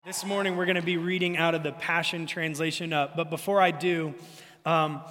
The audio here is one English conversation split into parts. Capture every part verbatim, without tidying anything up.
This morning we're going to be reading out of the Passion Translation up. But before I do, um,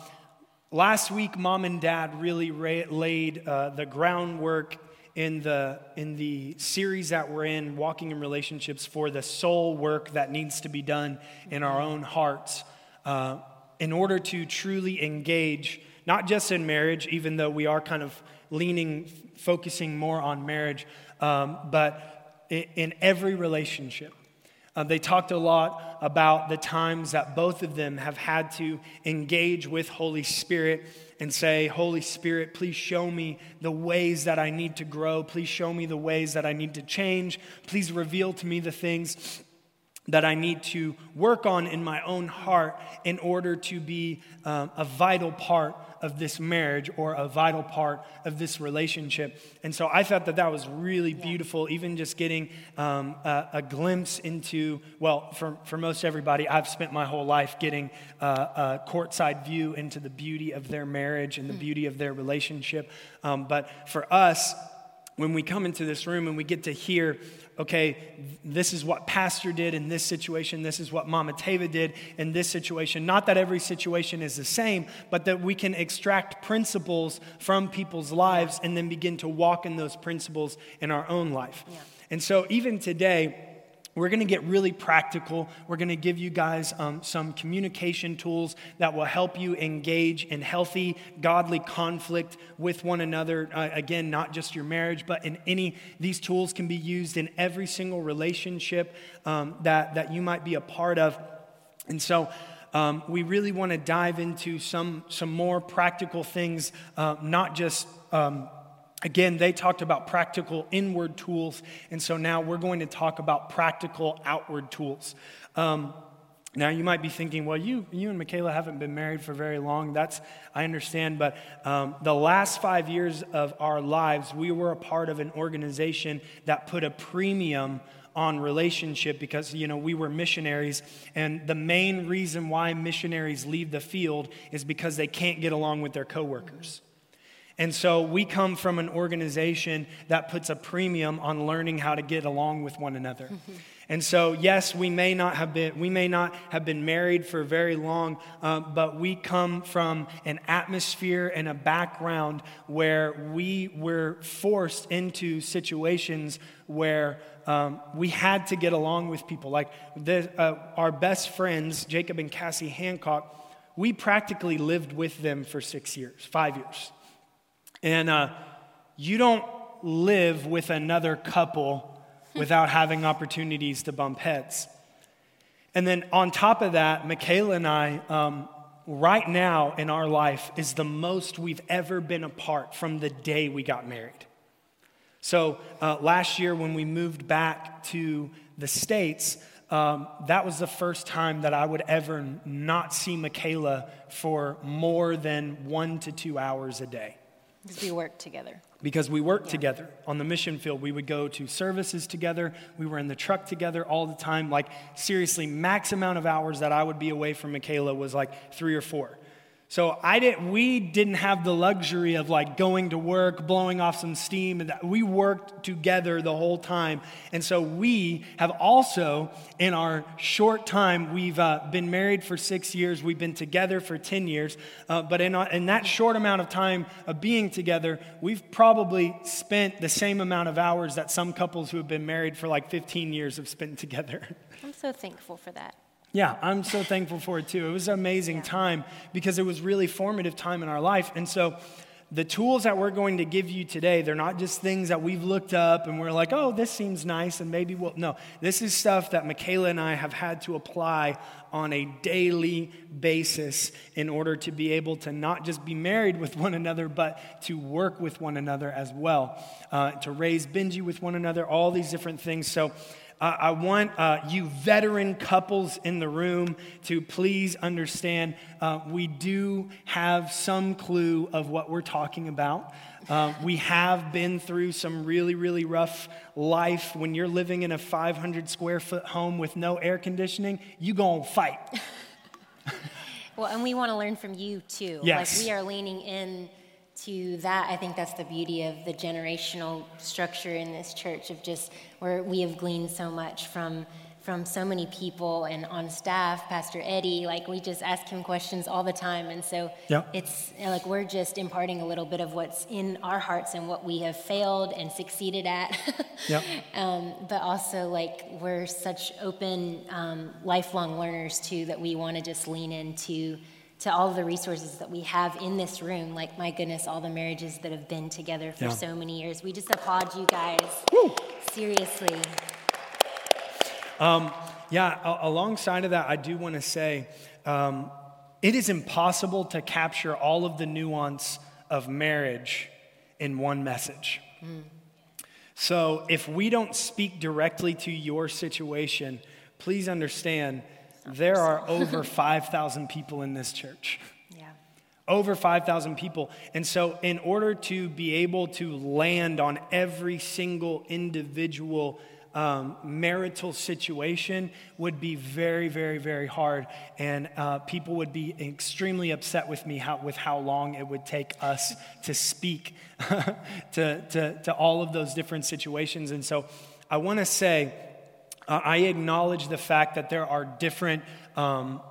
last week Mom and Dad really ra- laid uh, the groundwork in the in the series that we're in, Walking in Relationships, for the soul work that needs to be done in our own hearts uh, in order to truly engage, not just in marriage, even though we are kind of leaning, focusing more on marriage, um, but in, in every relationship. Uh, they talked a lot about the times that both of them have had to engage with Holy Spirit and say, Holy Spirit, please show me the ways that I need to grow. Please show me the ways that I need to change. Please reveal to me the things that I need to work on in my own heart in order to be um, a vital part of this marriage or a vital part of this relationship. And so I thought that that was really beautiful, even just getting um, a, a glimpse into, well, for, for most everybody, I've spent my whole life getting uh, a courtside view into the beauty of their marriage and the beauty of their relationship. Um, but for us, when we come into this room and we get to hear, okay, this is what Pastor did in this situation, this is what Mama Teva did in this situation. Not that every situation is the same, but that we can extract principles from people's lives and then begin to walk in those principles in our own life. Yeah. And so even today, we're going to get really practical. We're going to give you guys um, some communication tools that will help you engage in healthy, godly conflict with one another. Uh, again, not just your marriage, but in any, these tools can be used in every single relationship um, that, that you might be a part of. And so um, we really want to dive into some, some more practical things, uh, not just um Again, they talked about practical inward tools, and so now we're going to talk about practical outward tools. Um, now, you might be thinking, well, you you and Michaela haven't been married for very long. That's, I understand, but um, the last five years of our lives, we were a part of an organization that put a premium on relationship because, you know, we were missionaries, and the main reason why missionaries leave the field is because they can't get along with their coworkers. And so we come from an organization that puts a premium on learning how to get along with one another. Mm-hmm. And so, yes, we may not have been we may not have been married for very long, uh, but we come from an atmosphere and a background where we were forced into situations where um, we had to get along with people. Like the, uh, our best friends, Jacob and Cassie Hancock, we practically lived with them for six years, five years. And uh, you don't live with another couple without having opportunities to bump heads. And then on top of that, Michaela and I, um, right now in our life, is the most we've ever been apart from the day we got married. So uh, last year when we moved back to the States, um, that was the first time that I would ever not see Michaela for more than one to two hours a day. Because we worked together. Because we worked yeah. together on the mission field. We would go to services together. We were in the truck together all the time. Like, seriously, max amount of hours that I would be away from Michaela was like three or four. So I didn't. We didn't have the luxury of like going to work, blowing off some steam. And that. We worked together the whole time. And so we have also, in our short time, we've uh, been married for six years. We've been together for ten years. Uh, but in, in that short amount of time of being together, we've probably spent the same amount of hours that some couples who have been married for like fifteen years have spent together. I'm so thankful for that. Yeah, I'm so thankful for it too. It was an amazing yeah. time because it was really formative time in our life. And so the tools that we're going to give you today, they're not just things that we've looked up and we're like, oh, this seems nice and maybe we'll, no. This is stuff that Michaela and I have had to apply on a daily basis in order to be able to not just be married with one another, but to work with one another as well, uh, to raise Benji with one another, all these different things. So Uh, I want uh, you veteran couples in the room to please understand uh, we do have some clue of what we're talking about. Uh, we have been through some really, really rough life. When you're living in a five hundred square foot home with no air conditioning, you gonna fight. Well, and we want to learn from you too. Yes. Like we are leaning in to that. I think that's the beauty of the generational structure in this church of just where we have gleaned so much from from so many people and on staff, Pastor Eddie, like we just ask him questions all the time. And so Yeah. it's like we're just imparting a little bit of what's in our hearts and what we have failed and succeeded at. Yeah. um, but also like we're such open, um, lifelong learners too, that we want to just lean into to all of the resources that we have in this room. Like, my goodness, all the marriages that have been together for Yeah. so many years. We just applaud you guys. Woo. Seriously. Um, yeah, a- alongside of that, I do want to say, um, it is impossible to capture all of the nuance of marriage in one message. Mm. So if we don't speak directly to your situation, please understand there are over five thousand people in this church. Yeah. Over five thousand people. And so in order to be able to land on every single individual um, marital situation would be very, very, very hard. And uh, people would be extremely upset with me how, with how long it would take us to speak to, to, to all of those different situations. And so I want to say, uh, I acknowledge the fact that there are different um,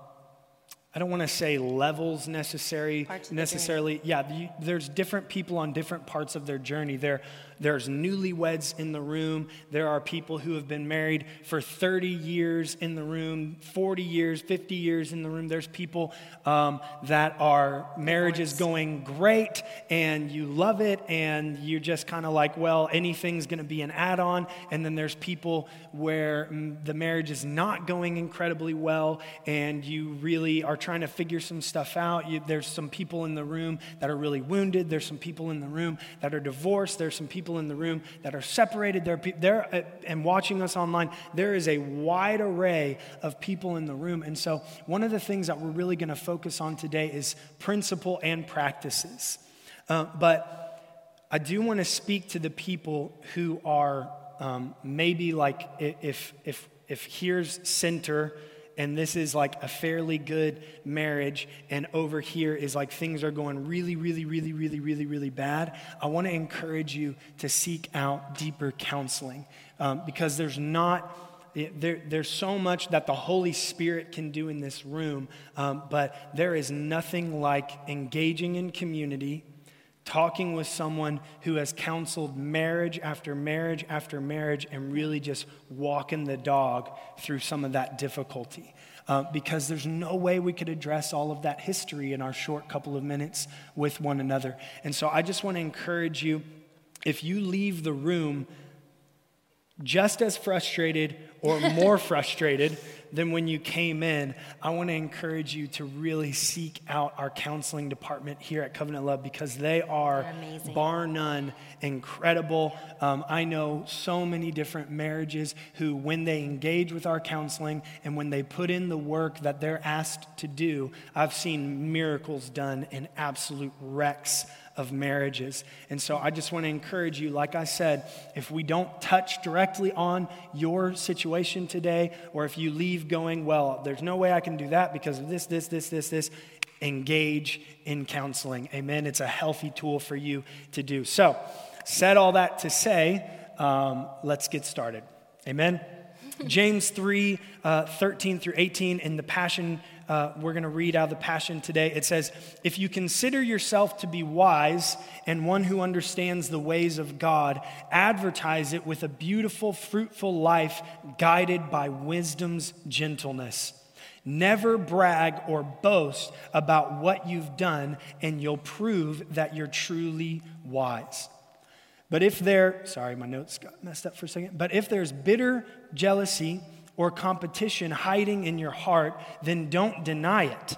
I don't want to say levels necessary, necessarily. Yeah, the, there's different people on different parts of their journey. There, there's newlyweds in the room. There are people who have been married for thirty years in the room, forty years, fifty years in the room. There's people um, that are marriage is going great and you love it and you're just kind of like, well, anything's going to be an add-on. And then there's people where mm, the marriage is not going incredibly well and you really are trying to figure some stuff out. You, there's some people in the room that are really wounded. There's some people in the room that are divorced. There's some people in the room that are separated. There, there, uh, and watching us online, there is a wide array of people in the room. And so one of the things that we're really going to focus on today is principle and practices. Uh, but I do want to speak to the people who are um, maybe like if if if here's center, and this is like a fairly good marriage, and over here is like things are going really, really, really, really, really, really bad. I want to encourage you to seek out deeper counseling um, because there's not, there, there's so much that the Holy Spirit can do in this room, um, but there is nothing like engaging in community, talking with someone who has counseled marriage after marriage after marriage and really just walking the dog through some of that difficulty. Uh, because there's no way we could address all of that history in our short couple of minutes with one another. And so I just want to encourage you, if you leave the room just as frustrated or more frustrated than when you came in, I want to encourage you to really seek out our counseling department here at Covenant Love because they are, amazing, bar none, incredible. Um, I know so many different marriages who, when they engage with our counseling and when they put in the work that they're asked to do, I've seen miracles done in absolute wrecks of marriages. And so I just want to encourage you, like I said, if we don't touch directly on your situation today, or if you leave going, well, there's no way I can do that because of this, this, this, this, this, engage in counseling. Amen. It's a healthy tool for you to do. So, said all that to say, um, let's get started. Amen. James three, uh, thirteen through eighteen in the Passion, uh, we're going to read out of the Passion today. It says, if you consider yourself to be wise and one who understands the ways of God, advertise it with a beautiful, fruitful life guided by wisdom's gentleness. Never brag or boast about what you've done, and you'll prove that you're truly wise. But if there, sorry, my notes got messed up for a second. But if there's bitter jealousy or competition hiding in your heart, then don't deny it.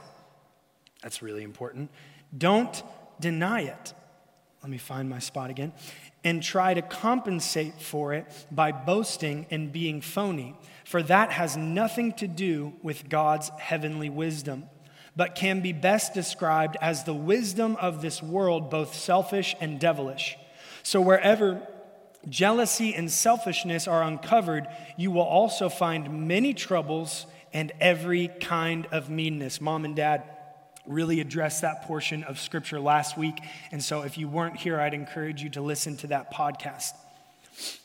That's really important. Don't deny it. Let me find my spot again. And try to compensate for it by boasting and being phony. For that has nothing to do with God's heavenly wisdom, but can be best described as the wisdom of this world, both selfish and devilish. So wherever jealousy and selfishness are uncovered, you will also find many troubles and every kind of meanness. Mom and Dad really addressed that portion of Scripture last week. And so if you weren't here, I'd encourage you to listen to that podcast.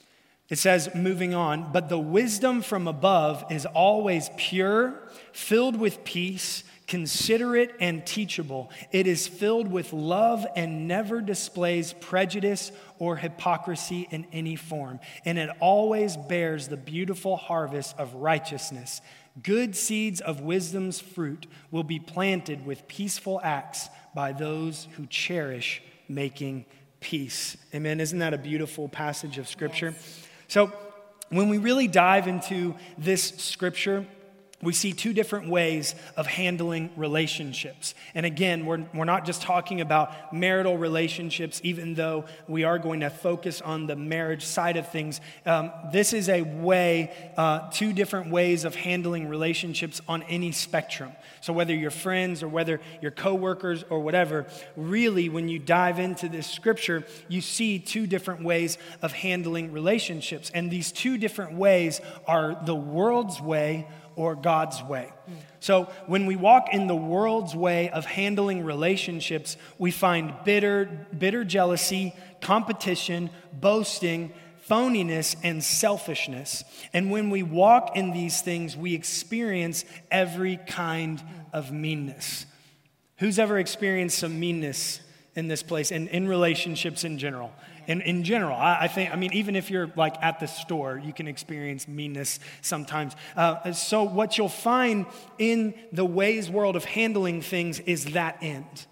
It says, moving on, but the wisdom from above is always pure, filled with peace, considerate and teachable. It is filled with love and never displays prejudice or hypocrisy in any form. And it always bears the beautiful harvest of righteousness. Good seeds of wisdom's fruit will be planted with peaceful acts by those who cherish making peace. Amen. Isn't that a beautiful passage of Scripture? Yes. So when we really dive into this Scripture, we see two different ways of handling relationships. And again, we're, we're not just talking about marital relationships, even though we are going to focus on the marriage side of things. Um, this is a way, uh, two different ways of handling relationships on any spectrum. So whether you're friends or whether you're coworkers or whatever, really when you dive into this scripture, you see two different ways of handling relationships. And these two different ways are the world's way or God's way. So when we walk in the world's way of handling relationships, we find bitter, bitter jealousy, competition, boasting, phoniness, and selfishness. And when we walk in these things, we experience every kind of meanness. Who's ever experienced some meanness in this place and in relationships in general? In, in general, I, I think, I mean, even if you're like at the store, you can experience meanness sometimes. Uh, so what you'll find in the ways world of handling things is that end.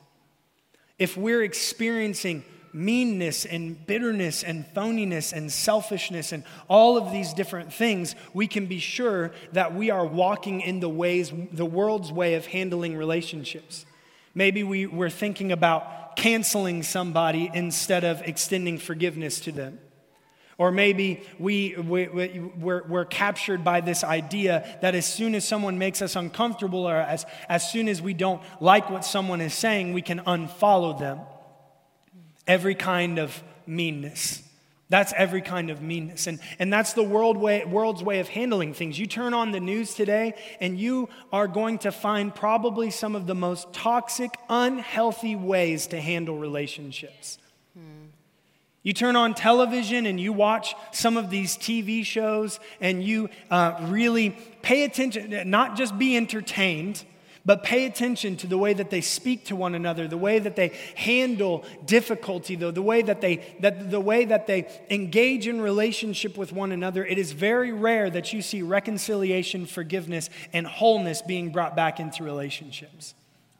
If we're experiencing meanness and bitterness and phoniness and selfishness and all of these different things, we can be sure that we are walking in the ways, the world's way of handling relationships. Maybe we, we're thinking about canceling somebody instead of extending forgiveness to them. Or maybe we, we, we're, we're captured by this idea that as soon as someone makes us uncomfortable or as, as soon as we don't like what someone is saying, we can unfollow them. Every kind of meanness. That's every kind of meanness. And, and that's the world way, world's way of handling things. You turn on the news today and you are going to find probably some of the most toxic, unhealthy ways to handle relationships. Hmm. You turn on television and you watch some of these T V shows and you uh, really pay attention, not just be entertained, but pay attention to the way that they speak to one another, the way that they handle difficulty, though, the way that they that the way that they engage in relationship with one another. It is very rare that you see reconciliation, forgiveness, and wholeness being brought back into relationships.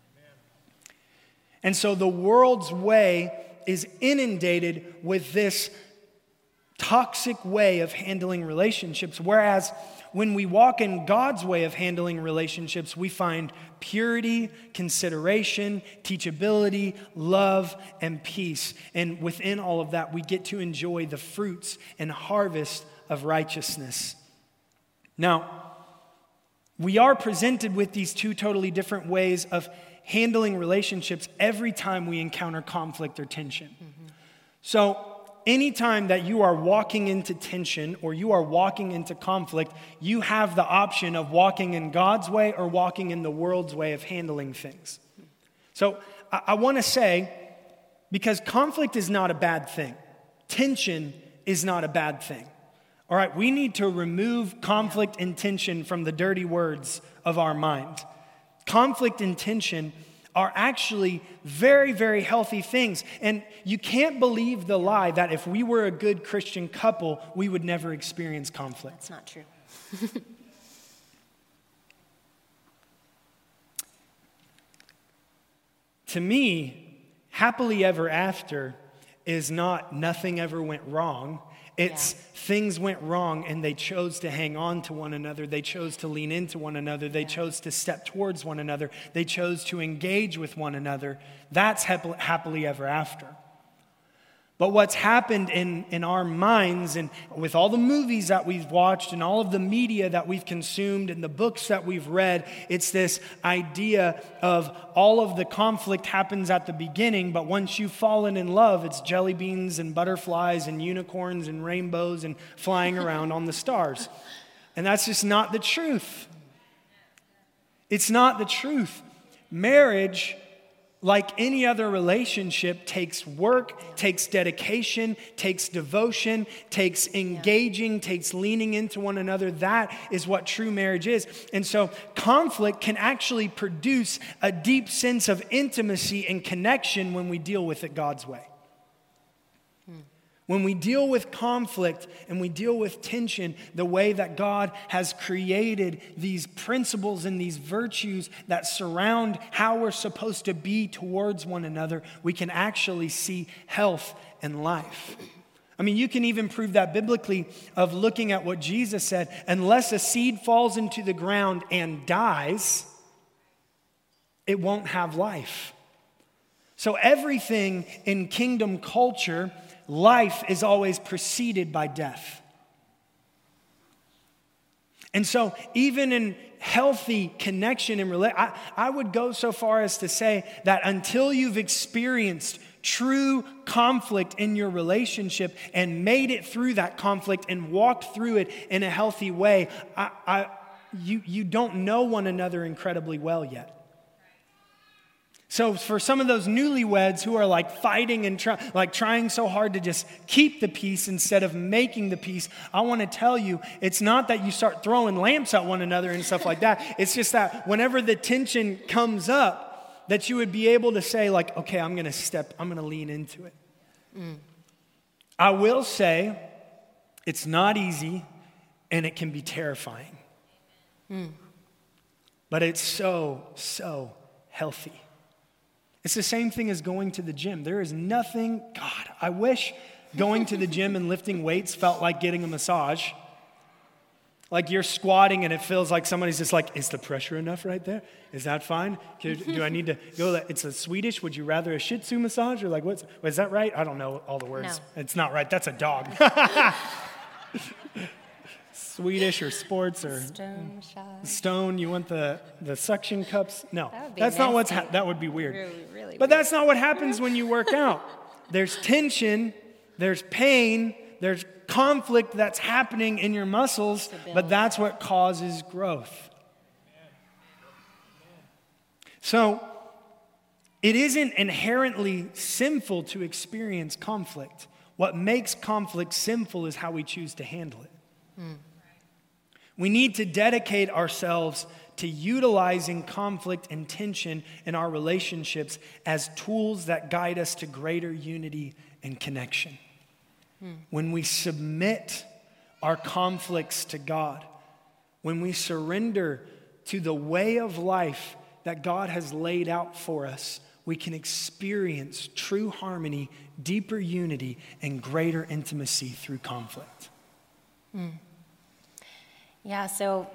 And so the world's way is inundated with this toxic way of handling relationships, whereas when we walk in God's way of handling relationships, we find purity, consideration, teachability, love, and peace. And within all of that, we get to enjoy the fruits and harvest of righteousness. Now, we are presented with these two totally different ways of handling relationships every time we encounter conflict or tension. Mm-hmm. So, anytime that you are walking into tension or you are walking into conflict, you have the option of walking in God's way or walking in the world's way of handling things. So I, I want to say, because conflict is not a bad thing, tension is not a bad thing. All right, we need to remove conflict and tension from the dirty words of our mind. Conflict and tension are actually very, very healthy things. And you can't believe the lie that if we were a good Christian couple, we would never experience conflict. That's not true. To me, happily ever after is not nothing ever went wrong. It's yeah. Things went wrong and they chose to hang on to one another. They chose to lean into one another. They yeah. chose to step towards one another. They chose to engage with one another. That's happily, happily ever after. But what's happened in, in our minds and with all the movies that we've watched and all of the media that we've consumed and the books that we've read, it's this idea of all of the conflict happens at the beginning, but once you've fallen in love, it's jelly beans and butterflies and unicorns and rainbows and flying around on the stars. And that's just not the truth. It's not the truth. Marriage like any other relationship, takes work, takes dedication, takes devotion, takes engaging, takes leaning into one another. That is what true marriage is. And so conflict can actually produce a deep sense of intimacy and connection when we deal with it God's way. When we deal with conflict and we deal with tension the way that God has created these principles and these virtues that surround how we're supposed to be towards one another, we can actually see health and life. I mean, you can even prove that biblically of looking at what Jesus said. Unless a seed falls into the ground and dies, it won't have life. So everything in kingdom culture, life is always preceded by death. And so even in healthy connection and relation, I, I would go so far as to say that until you've experienced true conflict in your relationship and made it through that conflict and walked through it in a healthy way, I, I, you, you don't know one another incredibly well yet. So for some of those newlyweds who are like fighting and try, like trying so hard to just keep the peace instead of making the peace, I want to tell you, it's not that you start throwing lamps at one another and stuff like that. It's just that whenever the tension comes up, that you would be able to say like, okay, I'm going to step, I'm going to lean into it. Mm. I will say it's not easy and it can be terrifying. Mm. But it's so, so healthy. It's the same thing as going to the gym. There is nothing, God, I wish going to the gym and lifting weights felt like getting a massage. Like you're squatting and it feels like somebody's just like, is the pressure enough right there? Is that fine? Do I need to go? It's a Swedish, would you rather a Shih Tzu massage? Or like, what's, is that right? I don't know all the words. No. It's not right. That's a dog. Swedish or sports or stone shot. Stone, you want the, the suction cups? No, that that's nasty. Not what's ha- that would be weird. Really, really but weird. That's not what happens when you work out. There's tension, there's pain, there's conflict that's happening in your muscles, but that's what causes growth. So it isn't inherently sinful to experience conflict. What makes conflict sinful is how we choose to handle it. Mm. We need to dedicate ourselves to utilizing conflict and tension in our relationships as tools that guide us to greater unity and connection. Hmm. When we submit our conflicts to God, when we surrender to the way of life that God has laid out for us, we can experience true harmony, deeper unity, and greater intimacy through conflict. Hmm. Yeah, so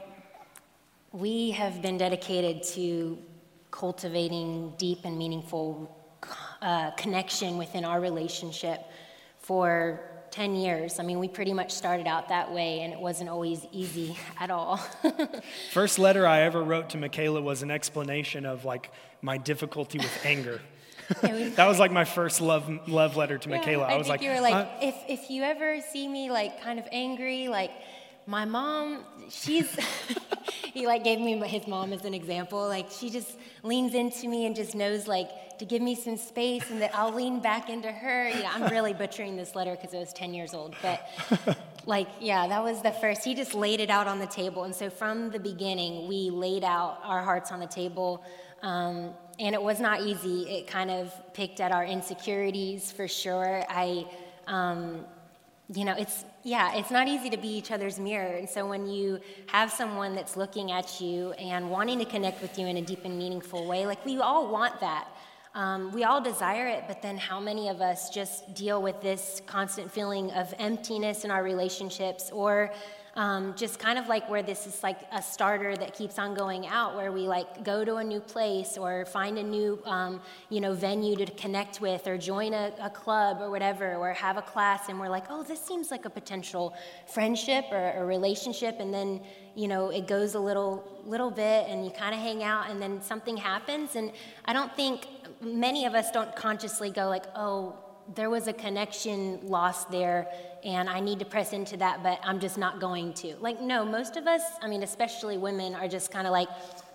we have been dedicated to cultivating deep and meaningful uh, connection within our relationship for ten years. I mean, we pretty much started out that way, and it wasn't always easy at all. First letter I ever wrote to Michaela was an explanation of like my difficulty with anger. That was like my first love love letter to yeah, Michaela. I, I was think like, you were like, uh, if if you ever see me like kind of angry, like. My mom, she's, he like gave me his mom as an example. Like she just leans into me and just knows like to give me some space and that I'll lean back into her. Yeah, I'm really butchering this letter because I was ten years old. But like, yeah, that was the first. He just laid it out on the table. And so from the beginning, we laid out our hearts on the table. Um, and it was not easy. It kind of picked at our insecurities for sure. I, um, you know, it's, yeah, it's not easy to be each other's mirror. And so when you have someone that's looking at you and wanting to connect with you in a deep and meaningful way, like we all want that. Um, we all desire it, but then how many of us just deal with this constant feeling of emptiness in our relationships, or um, just kind of like where this is like a starter that keeps on going out, where we like go to a new place or find a new, um, you know, venue to connect with, or join a, a club or whatever, or have a class, and we're like, oh, this seems like a potential friendship or a relationship, and then, you know, it goes a little, little bit, and you kind of hang out, and then something happens, and I don't think many of us don't consciously go like, oh, there was a connection lost there, and I need to press into that, but I'm just not going to. Like, no, most of us, I mean, especially women, are just kind of like,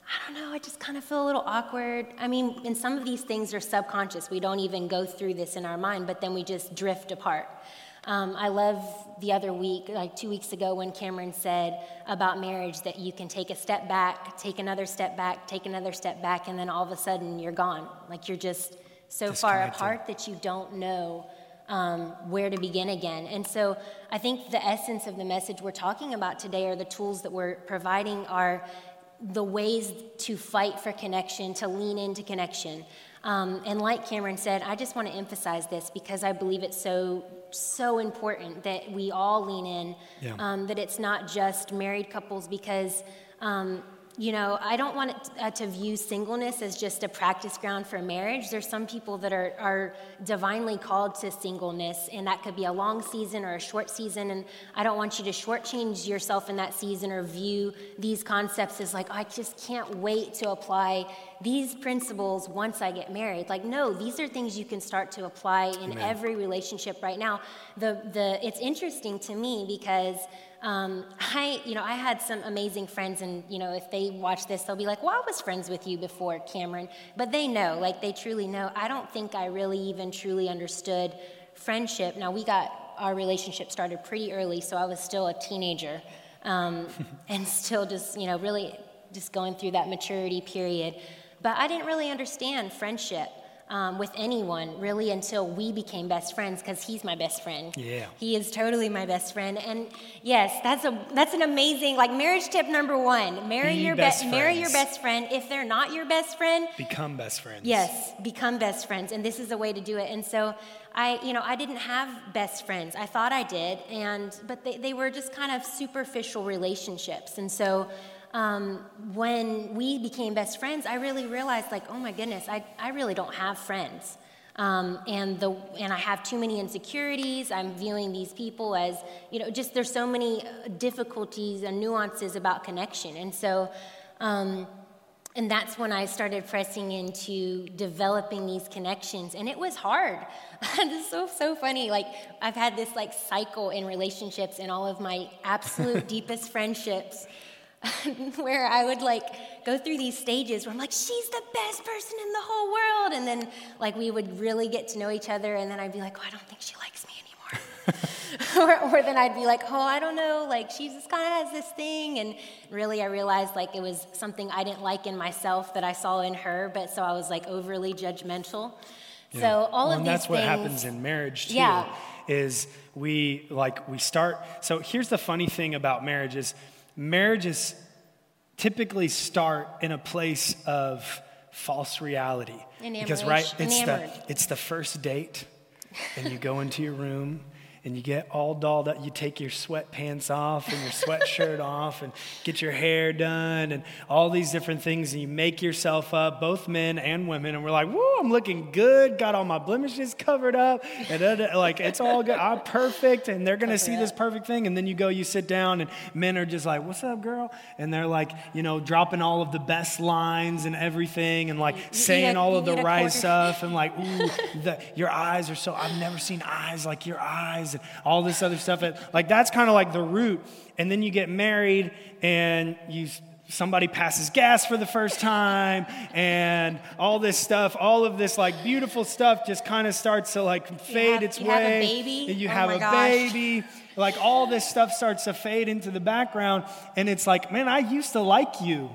I don't know, I just kind of feel a little awkward. I mean, and some of these things are subconscious. We don't even go through this in our mind, but then we just drift apart. Um, I love the other week, like two weeks ago, when Cameron said about marriage that you can take a step back, take another step back, take another step back, and then all of a sudden you're gone. Like you're just so far apart that you don't know um, where to begin again. And so I think the essence of the message we're talking about today, or the tools that we're providing, are the ways to fight for connection, to lean into connection. Um, and like Cameron said, I just want to emphasize this because I believe it's so, so important that we all lean in, yeah. um, that it's not just married couples, because, um, you know, I don't want it, uh, to view singleness as just a practice ground for marriage. There's some people that are, are divinely called to singleness, and that could be a long season or a short season, and I don't want you to shortchange yourself in that season or view these concepts as like, I just can't wait to apply these principles once I get married. Like, no, these are things you can start to apply in Amen. Every relationship right now. The the it's interesting to me because um, I, you know, I had some amazing friends, and you know, if they watch this, they'll be like, "Well, I was friends with you before, Cameron," but they know, like, they truly know. I don't think I really even truly understood friendship. Now, we got our relationship started pretty early, so I was still a teenager, um, and still just, you know, really just going through that maturity period. But I didn't really understand friendship um, with anyone really until we became best friends, because he's my best friend. Yeah. He is totally my best friend. And yes, that's a that's an amazing, like, marriage tip number one. Marry Be your best be- marry your best friend. If they're not your best friend, become best friends. Yes, become best friends. And this is a way to do it. And so I, you know, I didn't have best friends. I thought I did, and but they, they were just kind of superficial relationships. And so Um, when we became best friends, I really realized, like, oh my goodness, I, I really don't have friends. Um, and the and I have too many insecurities. I'm viewing these people as, you know, just there's so many difficulties and nuances about connection. And so, um, and that's when I started pressing into developing these connections. And it was hard. It's so, so funny. Like, I've had this, like, cycle in relationships in all of my absolute deepest friendships, where I would, like, go through these stages where I'm like, she's the best person in the whole world. And then, like, we would really get to know each other. And then I'd be like, oh, I don't think she likes me anymore. or, or then I'd be like, oh, I don't know. Like, she just kind of has this thing. And really, I realized, like, it was something I didn't like in myself that I saw in her. But so I was, like, overly judgmental. Yeah. So all well, of and these that's what things, happens in marriage, too. Yeah. Is we, like, we start. So here's the funny thing about marriage is, marriages typically start in a place of false reality. Because, right, it's the, it's the first date, and you go into your room, and you get all dolled up. You take your sweatpants off and your sweatshirt off and get your hair done and all these different things. And you make yourself up, both men and women. And we're like, woo, I'm looking good. Got all my blemishes covered up. And uh, like, it's all good. I'm perfect. And they're going to see this perfect thing. And then you go, you sit down, and men are just like, what's up, girl? And they're like, you know, dropping all of the best lines and everything, and like you, saying a, all of the right stuff. And like, ooh, the, your eyes are so, I've never seen eyes like your eyes. And all this other stuff. Like, that's kind of like the root. And then you get married, and you somebody passes gas for the first time, and all this stuff, all of this, like, beautiful stuff just kind of starts to, like, fade have, its you way. Have a baby? And you oh have a gosh. baby. Like, all this stuff starts to fade into the background, and it's like, man, I used to like you.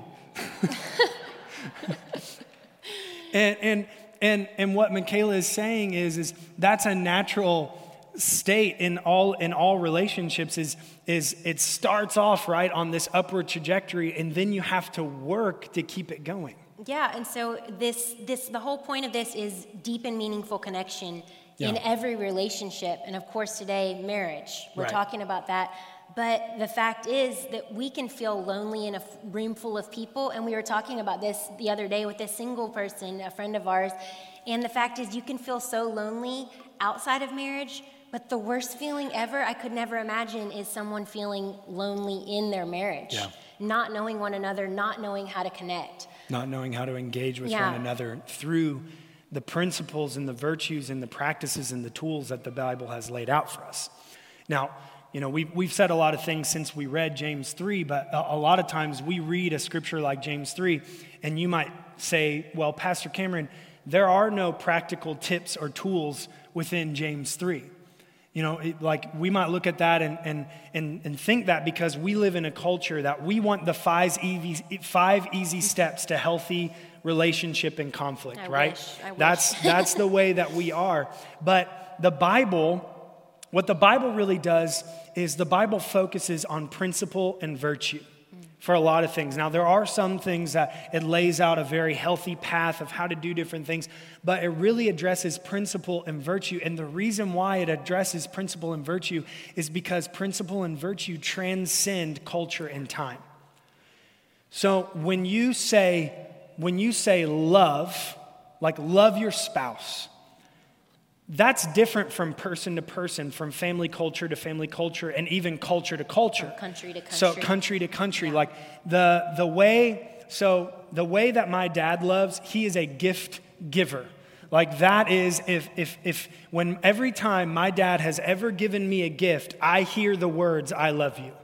and and and and what Michaela is saying is is that's a natural state in all in all relationships. Is is it starts off right on this upward trajectory, and then you have to work to keep it going. Yeah, and so this this the whole point of this is deep and meaningful connection yeah. in every relationship, and of course today, marriage. We're right. talking about that. But the fact is that we can feel lonely in a room full of people, and we were talking about this the other day with a single person, a friend of ours, and the fact is you can feel so lonely outside of marriage. But the worst feeling ever, I could never imagine, is someone feeling lonely in their marriage. Yeah. Not knowing one another, not knowing how to connect. Not knowing how to engage with yeah. one another through the principles and the virtues and the practices and the tools that the Bible has laid out for us. Now, You know, we've, we've said a lot of things since we read James three, but a, a lot of times we read a scripture like James three, and you might say, well, Pastor Cameron, there are no practical tips or tools within James three. You know, it, like we might look at that and, and and and think that because we live in a culture that we want the five easy, five easy steps to healthy relationship and conflict, I right? wish, I wish. That's that's the way that we are. But the Bible, what the Bible really does is the Bible focuses on principle and virtue for a lot of things. Now, there are some things that it lays out a very healthy path of how to do different things, but it really addresses principle and virtue. And the reason why it addresses principle and virtue is because principle and virtue transcend culture and time. So when you say, when you say love, like love your spouse, that's different from person to person, from family culture to family culture, and even culture to culture. Or country to country. So country to country. Yeah. Like the the way, so the way that my dad loves, he is a gift giver. Like that is, if if if when every time my dad has ever given me a gift, I hear the words, I love you.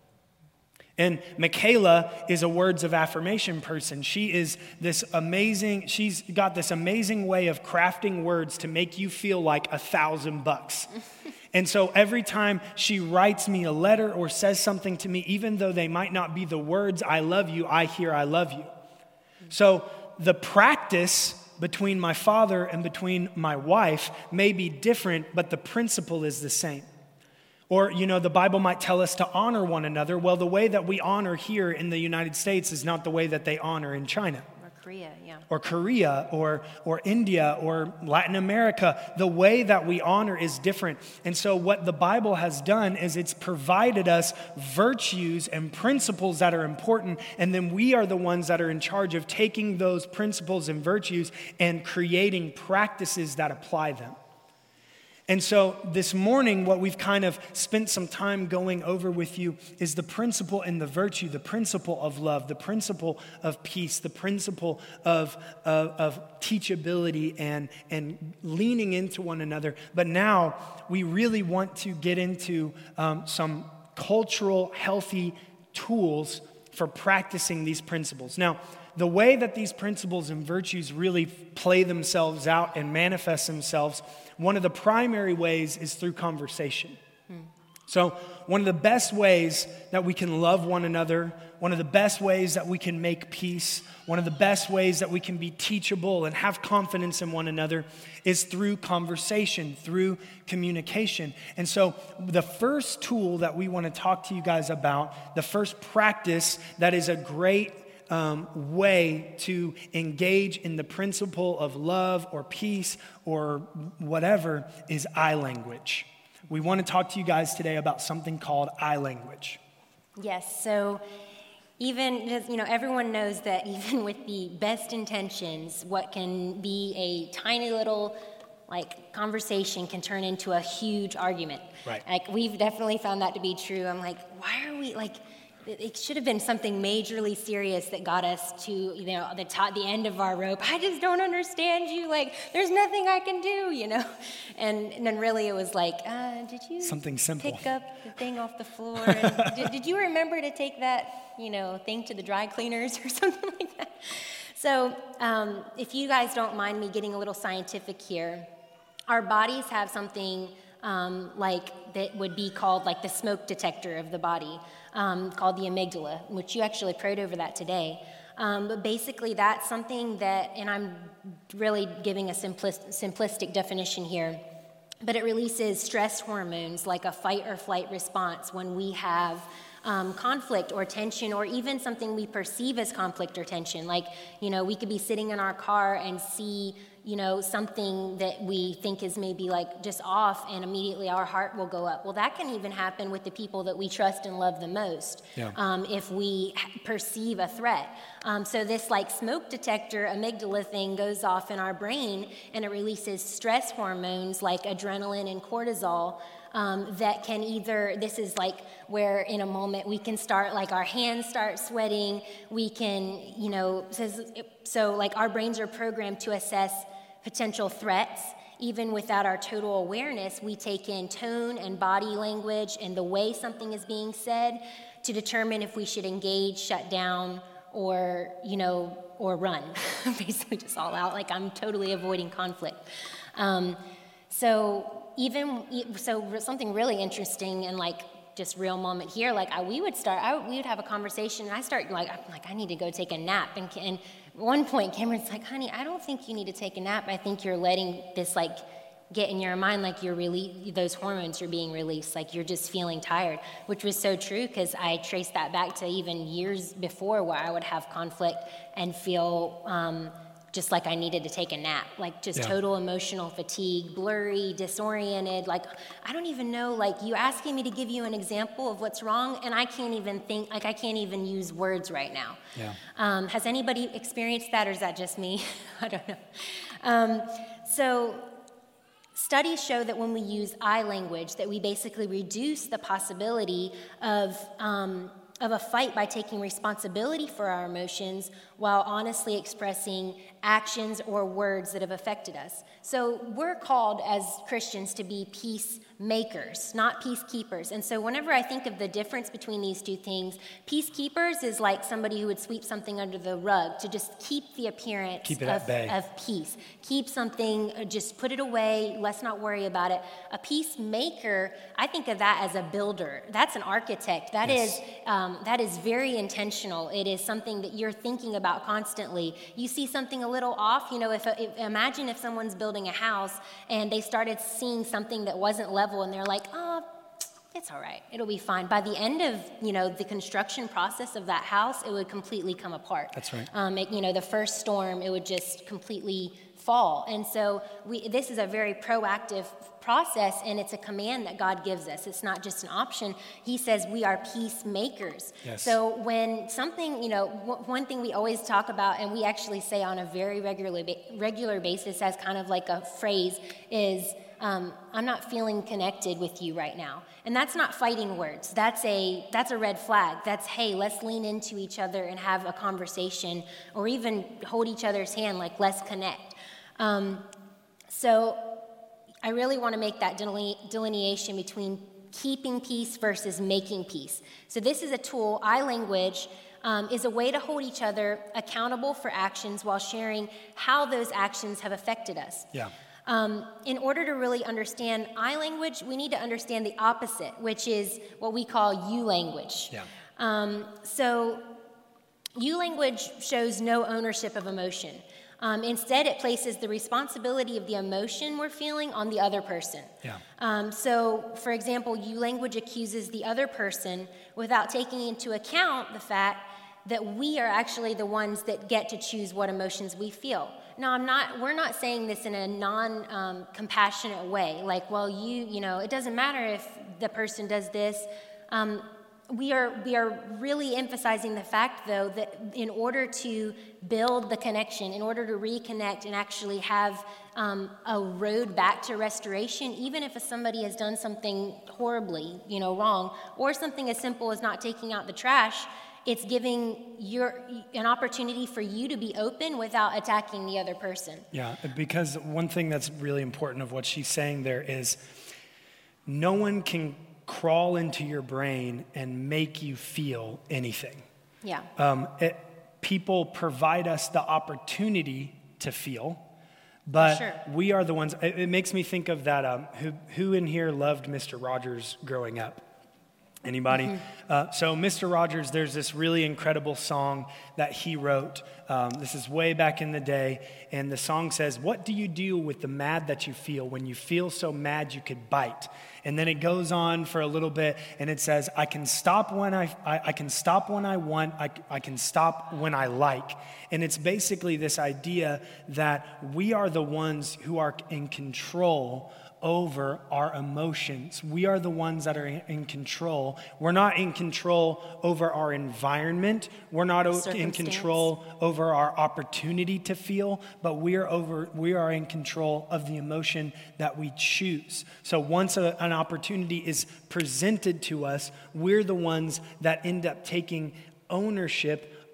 And Michaela is a words of affirmation person. She is this amazing, she's got this amazing way of crafting words to make you feel like a thousand bucks. And so every time she writes me a letter or says something to me, even though they might not be the words, I love you, I hear I love you. So the practice between my father and between my wife may be different, but the principle is the same. Or, you know, the Bible might tell us to honor one another. Well, the way that we honor here in the United States is not the way that they honor in China. Or Korea, yeah. Or Korea, or or India, or Latin America. The way that we honor is different. And so what the Bible has done is it's provided us virtues and principles that are important, and then we are the ones that are in charge of taking those principles and virtues and creating practices that apply them. And so this morning, what we've kind of spent some time going over with you is the principle and the virtue, the principle of love, the principle of peace, the principle of, of, of teachability and, and leaning into one another. But now we really want to get into um, some cultural, healthy tools for practicing these principles. Now, the way that these principles and virtues really play themselves out and manifest themselves, one of the primary ways is through conversation. Hmm. So one of the best ways that we can love one another, one of the best ways that we can make peace, one of the best ways that we can be teachable and have confidence in one another is through conversation, through communication. And so the first tool that we want to talk to you guys about, the first practice that is a great Um, way to engage in the principle of love or peace or whatever is I language. We want to talk to you guys today about something called I language. Yes, so even, you know, everyone knows that even with the best intentions, what can be a tiny little like conversation can turn into a huge argument. Right. Like we've definitely found that to be true. I'm like, why are we like, it should have been something majorly serious that got us to, you know, the top, the end of our rope. I just don't understand you. Like, there's nothing I can do, you know. And, and then really it was like, uh, did you something simple. Pick up the thing off the floor? And did, did you remember to take that, you know, thing to the dry cleaners or something like that? So um, if you guys don't mind me getting a little scientific here, our bodies have something um, like that would be called like the smoke detector of the body. Um, called the amygdala, which you actually prayed over that today. Um, but basically that's something that, and I'm really giving a simplist, simplistic definition here, but it releases stress hormones like a fight or flight response when we have um, conflict or tension, or even something we perceive as conflict or tension. Like, you know, we could be sitting in our car and see, you know, something that we think is maybe like just off, and immediately our heart will go up. Well, that can even happen with the people that we trust and love the most, yeah. um, if we perceive a threat. Um, so this like smoke detector amygdala thing goes off in our brain, and it releases stress hormones like adrenaline and cortisol, Um, that can either, this is like where in a moment we can start, like our hands start sweating, we can, you know, so, so like our brains are programmed to assess potential threats even without our total awareness, we take in tone and body language and the way something is being said to determine if we should engage, shut down, or, you know, or run. Basically just all out, like I'm totally avoiding conflict. Um, so even, so something really interesting and like just real moment here, like I, we would start, I, we would have a conversation and I start like, I'm like, I need to go take a nap. And, and at one point Cameron's like, honey, I don't think you need to take a nap. I think you're letting this like get in your mind like you're really, those hormones are being released, like you're just feeling tired, which was so true because I traced that back to even years before where I would have conflict and feel um, just like I needed to take a nap, like just yeah. total emotional fatigue, blurry, disoriented, like I don't even know, like you asking me to give you an example of what's wrong and I can't even think, like I can't even use words right now. Yeah. Um, has anybody experienced that or is that just me? I don't know. Um, so studies show that when we use I language, that we basically reduce the possibility of um, of a fight by taking responsibility for our emotions while honestly expressing actions or words that have affected us. So we're called as Christians to be peacemakers, not peacekeepers. And so whenever I think of the difference between these two things, peacekeepers is like somebody who would sweep something under the rug to just keep the appearance keep it of, at bay. of peace. Keep something, just put it away, let's not worry about it. A peacemaker, I think of that as a builder. That's an architect. That yes. is um, that is very intentional. It is something that you're thinking about constantly. You see something a little off, you know, if, if imagine if someone's building a house and they started seeing something that wasn't level and they're like, oh, it's all right, it'll be fine. By the end of, you know, the construction process of that house, it would completely come apart. That's right. Um, it, you know, the first storm, it would just completely fall. And so we, this is a very proactive process, and it's a command that God gives us. It's not just an option. He says we are peacemakers. Yes. So when something, you know, w- one thing we always talk about, and we actually say on a very regular ba- regular basis as kind of like a phrase, is um, I'm not feeling connected with you right now. And that's not fighting words. That's a that's a red flag. That's, hey, let's lean into each other and have a conversation, or even hold each other's hand, like let's connect. Um, so I really want to make that deline- delineation between keeping peace versus making peace. So this is a tool, I language, um, is a way to hold each other accountable for actions while sharing how those actions have affected us. Yeah. Um, in order to really understand I language, we need to understand the opposite, which is what we call you language. Yeah. Um, so you language shows no ownership of emotion. Um, instead, it places the responsibility of the emotion we're feeling on the other person. Yeah. Um, so, for example, you language accuses the other person without taking into account the fact that we are actually the ones that get to choose what emotions we feel. Now, I'm not. We're not saying this in a non-compassionate um, way. Like, well, you, you know, it doesn't matter if the person does this. Um, We are we are really emphasizing the fact, though, that in order to build the connection, in order to reconnect and actually have um, a road back to restoration, even if somebody has done something horribly, you know, wrong, or something as simple as not taking out the trash, it's giving your an opportunity for you to be open without attacking the other person. Yeah, because one thing that's really important of what she's saying there is no one can crawl into your brain and make you feel anything. Yeah. Um, it, people provide us the opportunity to feel, but sure. we are the ones. It, it makes me think of that. Um, who who in here loved Mister Rogers growing up? Anybody? Mm-hmm. Uh, so Mister Rogers, there's this really incredible song that he wrote. Um, this is way back in the day, and the song says, "What do you do with the mad that you feel when you feel so mad you could bite?" And then it goes on for a little bit, and it says, I can stop when I, I, I can stop when I want, I, I can stop when I like. And it's basically this idea that we are the ones who are in control over our emotions. We are the ones that are in control. We're not in control over our environment. We're not in control over our opportunity to feel, but we are over. We are in control of the emotion that we choose. So once a, an opportunity is presented to us, we're the ones that end up taking ownership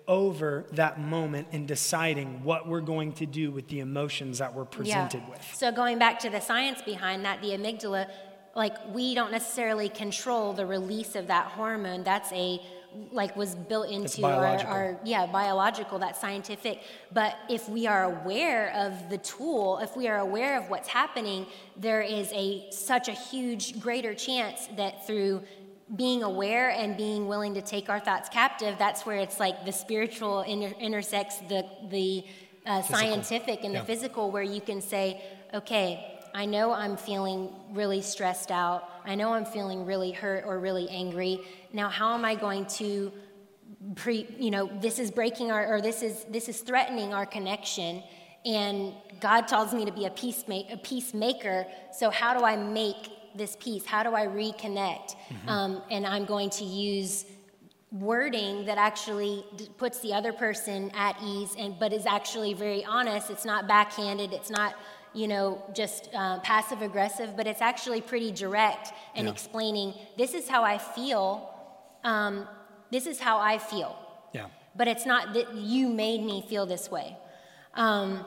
over that moment in deciding what we're going to do with the emotions that we're presented yeah. with. So going back to the science behind that, the amygdala, like we don't necessarily control the release of that hormone. That's a, like was built into our, our, yeah, biological, that's scientific. But if we are aware of the tool, if we are aware of what's happening, there is a such a huge greater chance that through being aware and being willing to take our thoughts captive, that's where it's like the spiritual inter- intersects the, the uh, scientific and yeah. the physical, where you can say, okay, I know I'm feeling really stressed out. I know I'm feeling really hurt or really angry. Now, how am I going to, pre, you know, this is breaking our, or this is this is threatening our connection. And God tells me to be a peacemaker. A peacemaker. So how do I make this peace? How do I reconnect? Mm-hmm. Um, and I'm going to use wording that actually d- puts the other person at ease, and but is actually very honest. It's not backhanded. It's not, you know, just uh, passive aggressive, but it's actually pretty direct and yeah. explaining, this is how I feel, um, this is how I feel. Yeah. But it's not that you made me feel this way. Um,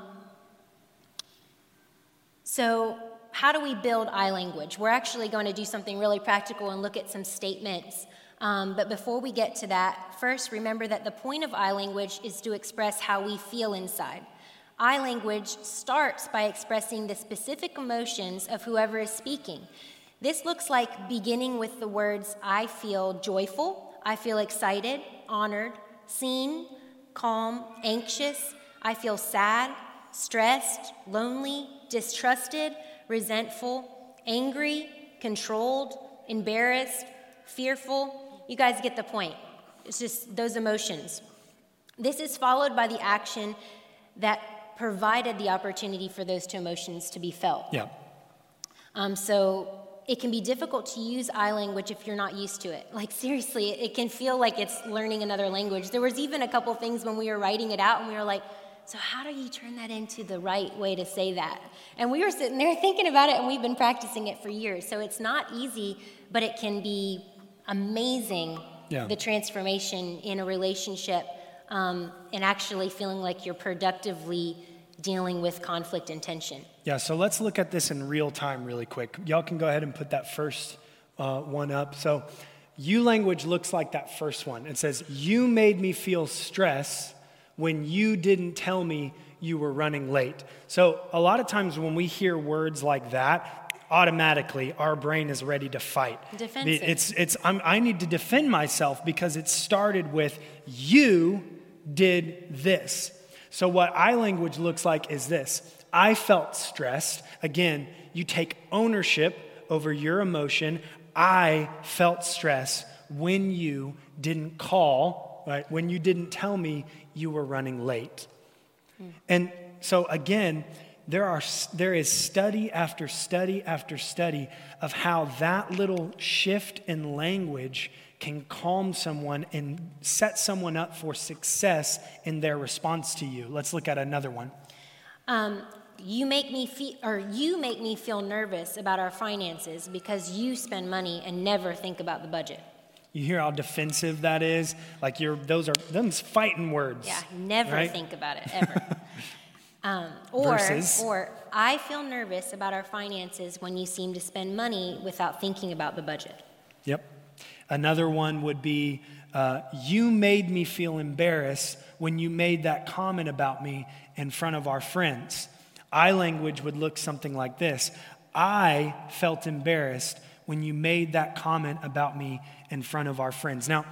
so how do we build I language? We're actually going to do something really practical and look at some statements. Um, but before we get to that, first remember that the point of I language is to express how we feel inside. I language starts by expressing the specific emotions of whoever is speaking. This looks like beginning with the words, I feel joyful, I feel excited, honored, seen, calm, anxious, I feel sad, stressed, lonely, distrusted, resentful, angry, controlled, embarrassed, fearful. You guys get the point. It's just those emotions. This is followed by the action that provided the opportunity for those two emotions to be felt. Yeah. Um, so it can be difficult to use I language if you're not used to it. Like seriously, it can feel like it's learning another language. There was even a couple things when we were writing it out and we were like, so how do you turn that into the right way to say that? And we were sitting there thinking about it, and we've been practicing it for years. So it's not easy, but it can be amazing, yeah. the transformation in a relationship. Um, and actually feeling like you're productively dealing with conflict and tension. Yeah, so let's look at this in real time really quick. Y'all can go ahead and put that first uh, one up. So you language looks like that first one. It says, you made me feel stress when you didn't tell me you were running late. So a lot of times when we hear words like that, automatically our brain is ready to fight. Defensive. It's, it's, I'm, I need to defend myself because it started with you did this. So what I language looks like is this. I felt stressed. Again, you take ownership over your emotion. I felt stress when you didn't call, right? When you didn't tell me you were running late. Hmm. And so again, there are there is study after study after study of how that little shift in language can calm someone and set someone up for success in their response to you. Let's look at another one. Um, you make me feel, or you make me feel nervous about our finances because you spend money and never think about the budget. You hear how defensive that is? Like you're, those are them's fighting words. Yeah, never right? think about it ever. um, or, Versus, or I feel nervous about our finances when you seem to spend money without thinking about the budget. Yep. Another one would be, uh, you made me feel embarrassed when you made that comment about me in front of our friends. I language would look something like this. I felt embarrassed when you made that comment about me in front of our friends. Now,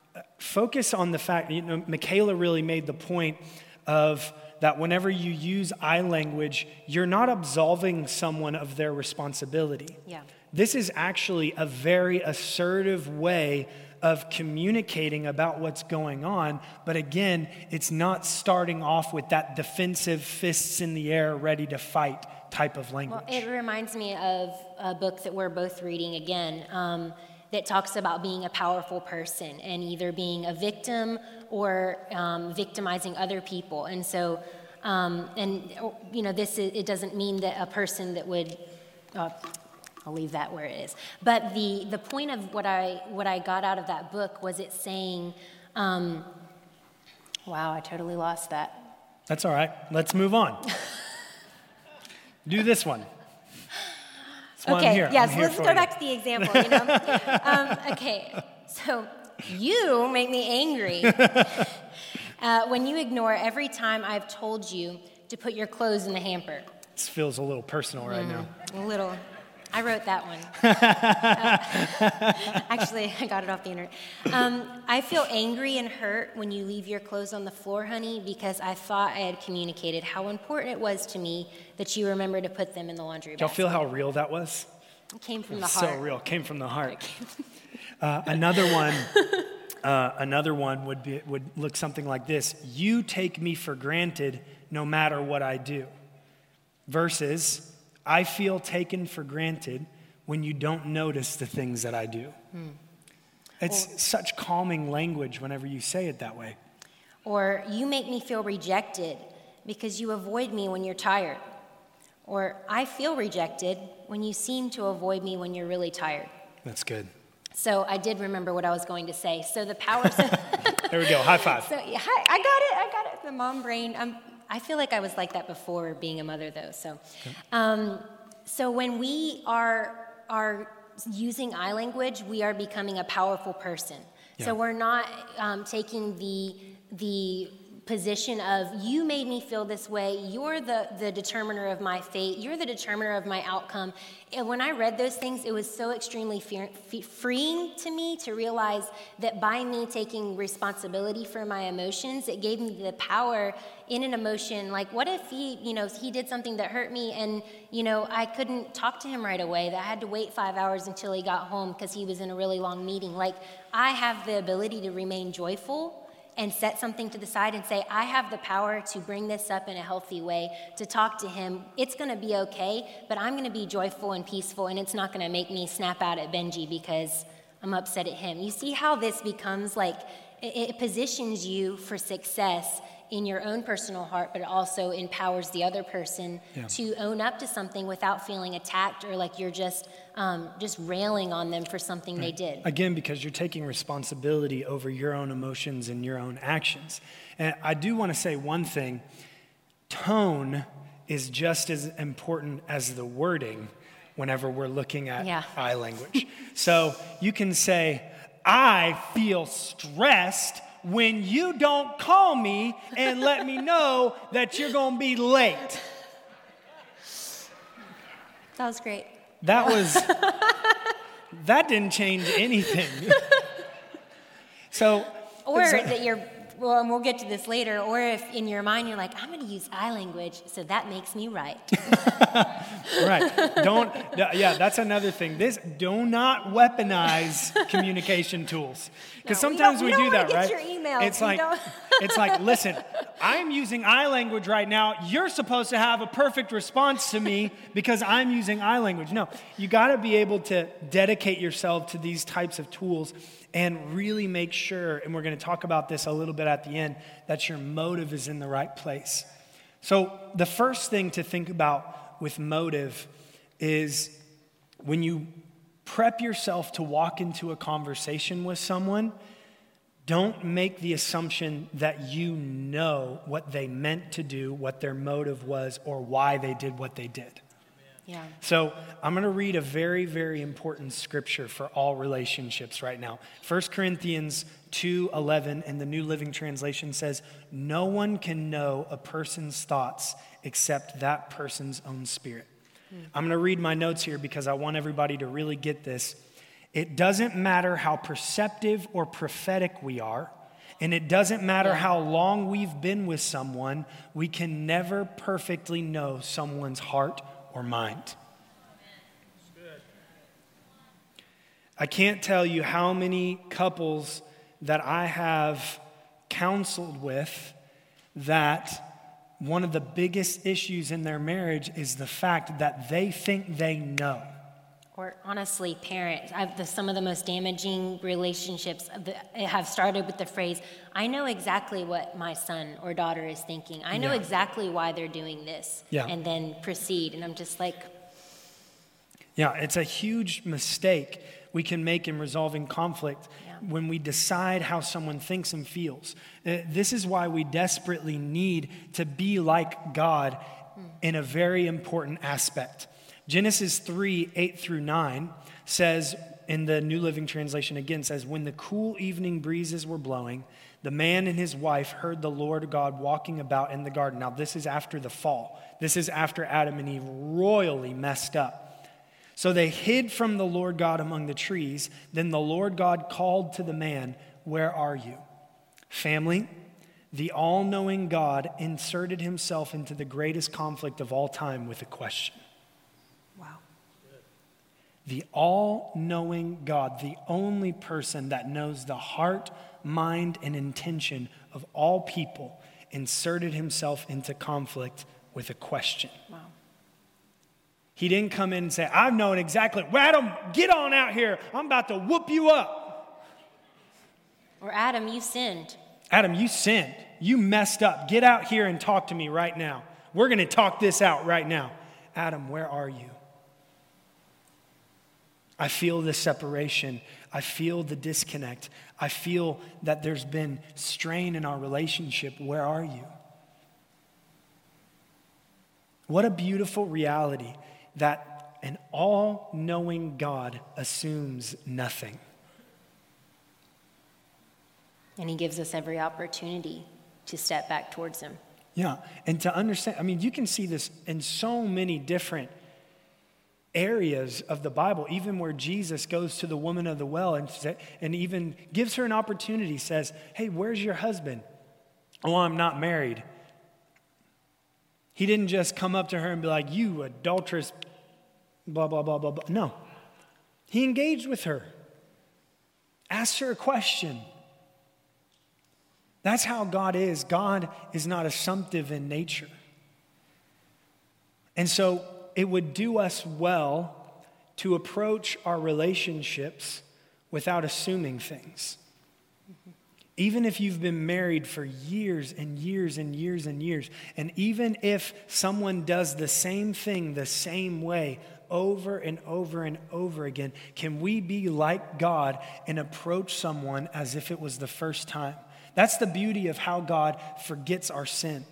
focus on the fact, you know, Michaela really made the point of that whenever you use I language, you're not absolving someone of their responsibility. Yeah. This is actually a very assertive way of communicating about what's going on. But again, it's not starting off with that defensive fists in the air, ready to fight type of language. Well, it reminds me of a book that we're both reading again um, that talks about being a powerful person and either being a victim or um, victimizing other people. And so, um, and you know, this is, it doesn't mean that a person that would. Uh, I'll leave that where it is. But the, the point of what I what I got out of that book was it saying, um, Wow, I totally lost that. That's all right. Let's move on. Do this one. That's why Okay, I'm here. yes, I'm here let's for go you. back to the example, you know? um, okay, so you make me angry uh, when you ignore every time I've told you to put your clothes in the hamper. This feels a little personal right mm, now. A little. I wrote that one. uh, actually, I got it off the internet. Um, I feel angry and hurt when you leave your clothes on the floor, honey, because I thought I had communicated how important it was to me that you remember to put them in the laundry basket. Y'all feel how real that was? It came from It the was heart. so real. It came from the heart. Uh, another one, uh, another one would be would look something like this: you take me for granted no matter what I do. Versus, I feel taken for granted when you don't notice the things that I do. Hmm. It's well, such calming language whenever you say it that way. Or you make me feel rejected because you avoid me when you're tired. Or I feel rejected when you seem to avoid me when you're really tired. That's good. So I did remember what I was going to say. So the powers of... There we go. High five. So yeah, hi, I got it. I got it. The mom brain. Um, I feel like I was like that before being a mother, though. So, um, so when we are are using I language, we are becoming a powerful person. Yeah. So we're not um, taking the the position of you made me feel this way. You're the the determiner of my fate. You're the determiner of my outcome. And when I read those things, it was so extremely fe- fe- freeing to me to realize that by me taking responsibility for my emotions, it gave me the power in an emotion. Like, what if he, you know, he did something that hurt me and, you know, I couldn't talk to him right away, that I had to wait five hours until he got home because he was in a really long meeting. Like, I have the ability to remain joyful and set something to the side and say, I have the power to bring this up in a healthy way, to talk to him. It's going to be okay, but I'm going to be joyful and peaceful, and it's not going to make me snap out at Benji because I'm upset at him. You see how this becomes like, it, it positions you for success in your own personal heart, but it also empowers the other person yeah. to own up to something without feeling attacked or like you're just um, just railing on them for something right. they did. Again, because you're taking responsibility over your own emotions and your own actions. And I do want to say one thing. Tone is just as important as the wording whenever we're looking at yeah. I language. So you can say, I feel stressed when you don't call me and let me know that you're going to be late. That was great. That was, that didn't change anything. So, or so, that you're, well, and we'll get to this later, or if in your mind you're like, I'm going to use I language, so that makes me right. Right. Don't, yeah, that's another thing. This, do not weaponize communication tools. Because no, sometimes we, we, we do that, right? Your emails. It's like, it's like, listen, I'm using I language right now. You're supposed to have a perfect response to me because I'm using I language. No, you got to be able to dedicate yourself to these types of tools and really make sure, and we're going to talk about this a little bit at the end, that your motive is in the right place. So the first thing to think about with motive is when you prep yourself to walk into a conversation with someone, don't make the assumption that you know what they meant to do, what their motive was, or why they did what they did. Yeah. So I'm going to read a very, very important scripture for all relationships right now. First Corinthians two eleven in the New Living Translation says, no one can know a person's thoughts except that person's own spirit. Hmm. I'm going to read my notes here because I want everybody to really get this. It doesn't matter how perceptive or prophetic we are, and it doesn't matter yeah. how long we've been with someone, we can never perfectly know someone's heart or mind. I can't tell you how many couples that I have counseled with that one of the biggest issues in their marriage is the fact that they think they know. Or honestly, parents, I've the, some of the most damaging relationships have started with the phrase, I know exactly what my son or daughter is thinking. I know yeah. exactly why they're doing this. Yeah. And then proceed. And I'm just like... Yeah, it's a huge mistake we can make in resolving conflict Yeah. when we decide how someone thinks and feels. Uh, This is why we desperately need to be like God in a very important aspect. Genesis three, eight through nine says, in the New Living Translation again, says, when the cool evening breezes were blowing, the man and his wife heard the Lord God walking about in the garden. Now, this is after the fall. This is after Adam and Eve royally messed up. So they hid from the Lord God among the trees. Then the Lord God called to the man, where are you? Family, the all-knowing God inserted himself into the greatest conflict of all time with a question. Wow. The all-knowing God, the only person that knows the heart, mind, and intention of all people, inserted himself into conflict with a question. Wow. He didn't come in and say, I've known exactly, Adam, get on out here. I'm about to whoop you up. Or Adam, you sinned. Adam, you sinned. You messed up. Get out here and talk to me right now. We're going to talk this out right now. Adam, where are you? I feel the separation. I feel the disconnect. I feel that there's been strain in our relationship. Where are you? What a beautiful reality that an all-knowing God assumes nothing. And he gives us every opportunity to step back towards him. Yeah, and to understand, I mean, you can see this in so many different areas of the Bible, even where Jesus goes to the woman of the well and, and even gives her an opportunity, says, hey, where's your husband? Oh, I'm not married. He didn't just come up to her and be like, you adulterous, blah, blah, blah, blah, blah. No. He engaged with her, asked her a question. That's how God is. God is not assumptive in nature. And so it would do us well to approach our relationships without assuming things. Mm-hmm. Even if you've been married for years and years and years and years, and even if someone does the same thing the same way over and over and over again, can we be like God and approach someone as if it was the first time? That's the beauty of how God forgets our sin.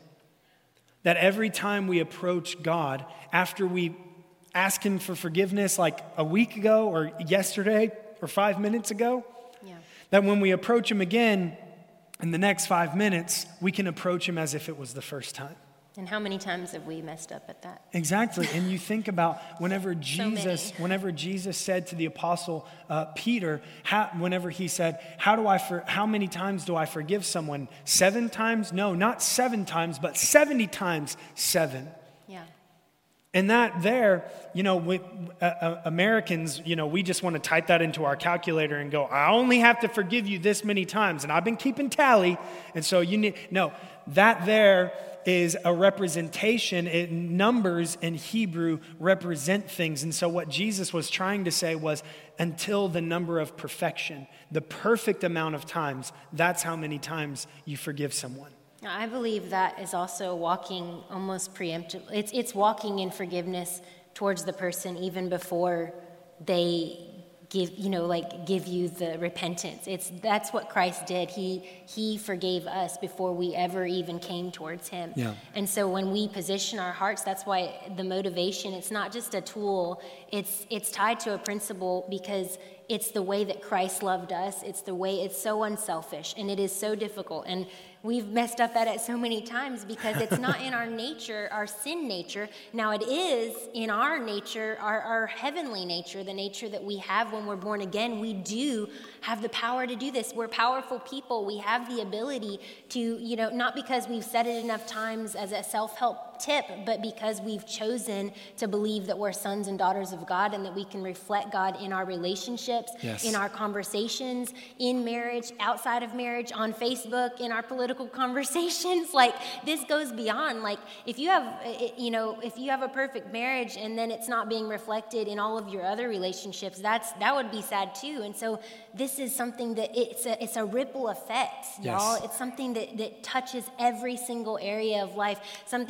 That every time we approach God, after we ask him for forgiveness like a week ago or yesterday or five minutes ago, Yeah. that when we approach him again in the next five minutes, we can approach him as if it was the first time. And how many times have we messed up at that? Exactly. And you think about whenever Jesus, many. whenever Jesus said to the apostle uh, Peter, how, whenever he said, how do I, for, how many times do I forgive someone? Seven times? No, not seven times, but seventy times seven. Yeah. And that there, you know, we, uh, uh, Americans, you know, we just want to type that into our calculator and go, I only have to forgive you this many times. And I've been keeping tally. And so you need, no, that there is a representation. It, numbers in Hebrew represent things. And so what Jesus was trying to say was, until the number of perfection, the perfect amount of times, that's how many times you forgive someone. I believe that is also walking almost preemptively. It's, it's walking in forgiveness towards the person even before they give, you know, like give you the repentance. It's, that's what Christ did. He, he forgave us before we ever even came towards him. Yeah. And so when we position our hearts, that's why the motivation, it's not just a tool, it's, it's tied to a principle because it's the way that Christ loved us. It's the way, it's so unselfish and it is so difficult. And we've messed up at it so many times because it's not in our nature, our sin nature. Now it is in our nature, our, our heavenly nature, the nature that we have when we're born again. We do have the power to do this. We're powerful people. We have the ability to, you know, not because we've said it enough times as a self-help tip, but because we've chosen to believe that we're sons and daughters of God and that we can reflect God in our relationships, yes. in our conversations, in marriage, outside of marriage, on Facebook, in our political conversations. Like, this goes beyond, like, if you have, you know, if you have a perfect marriage and then it's not being reflected in all of your other relationships, that's, that would be sad too. And so this is something that it's a, it's a ripple effect, y'all. Yes. It's something that, that touches every single area of life, something that Cameron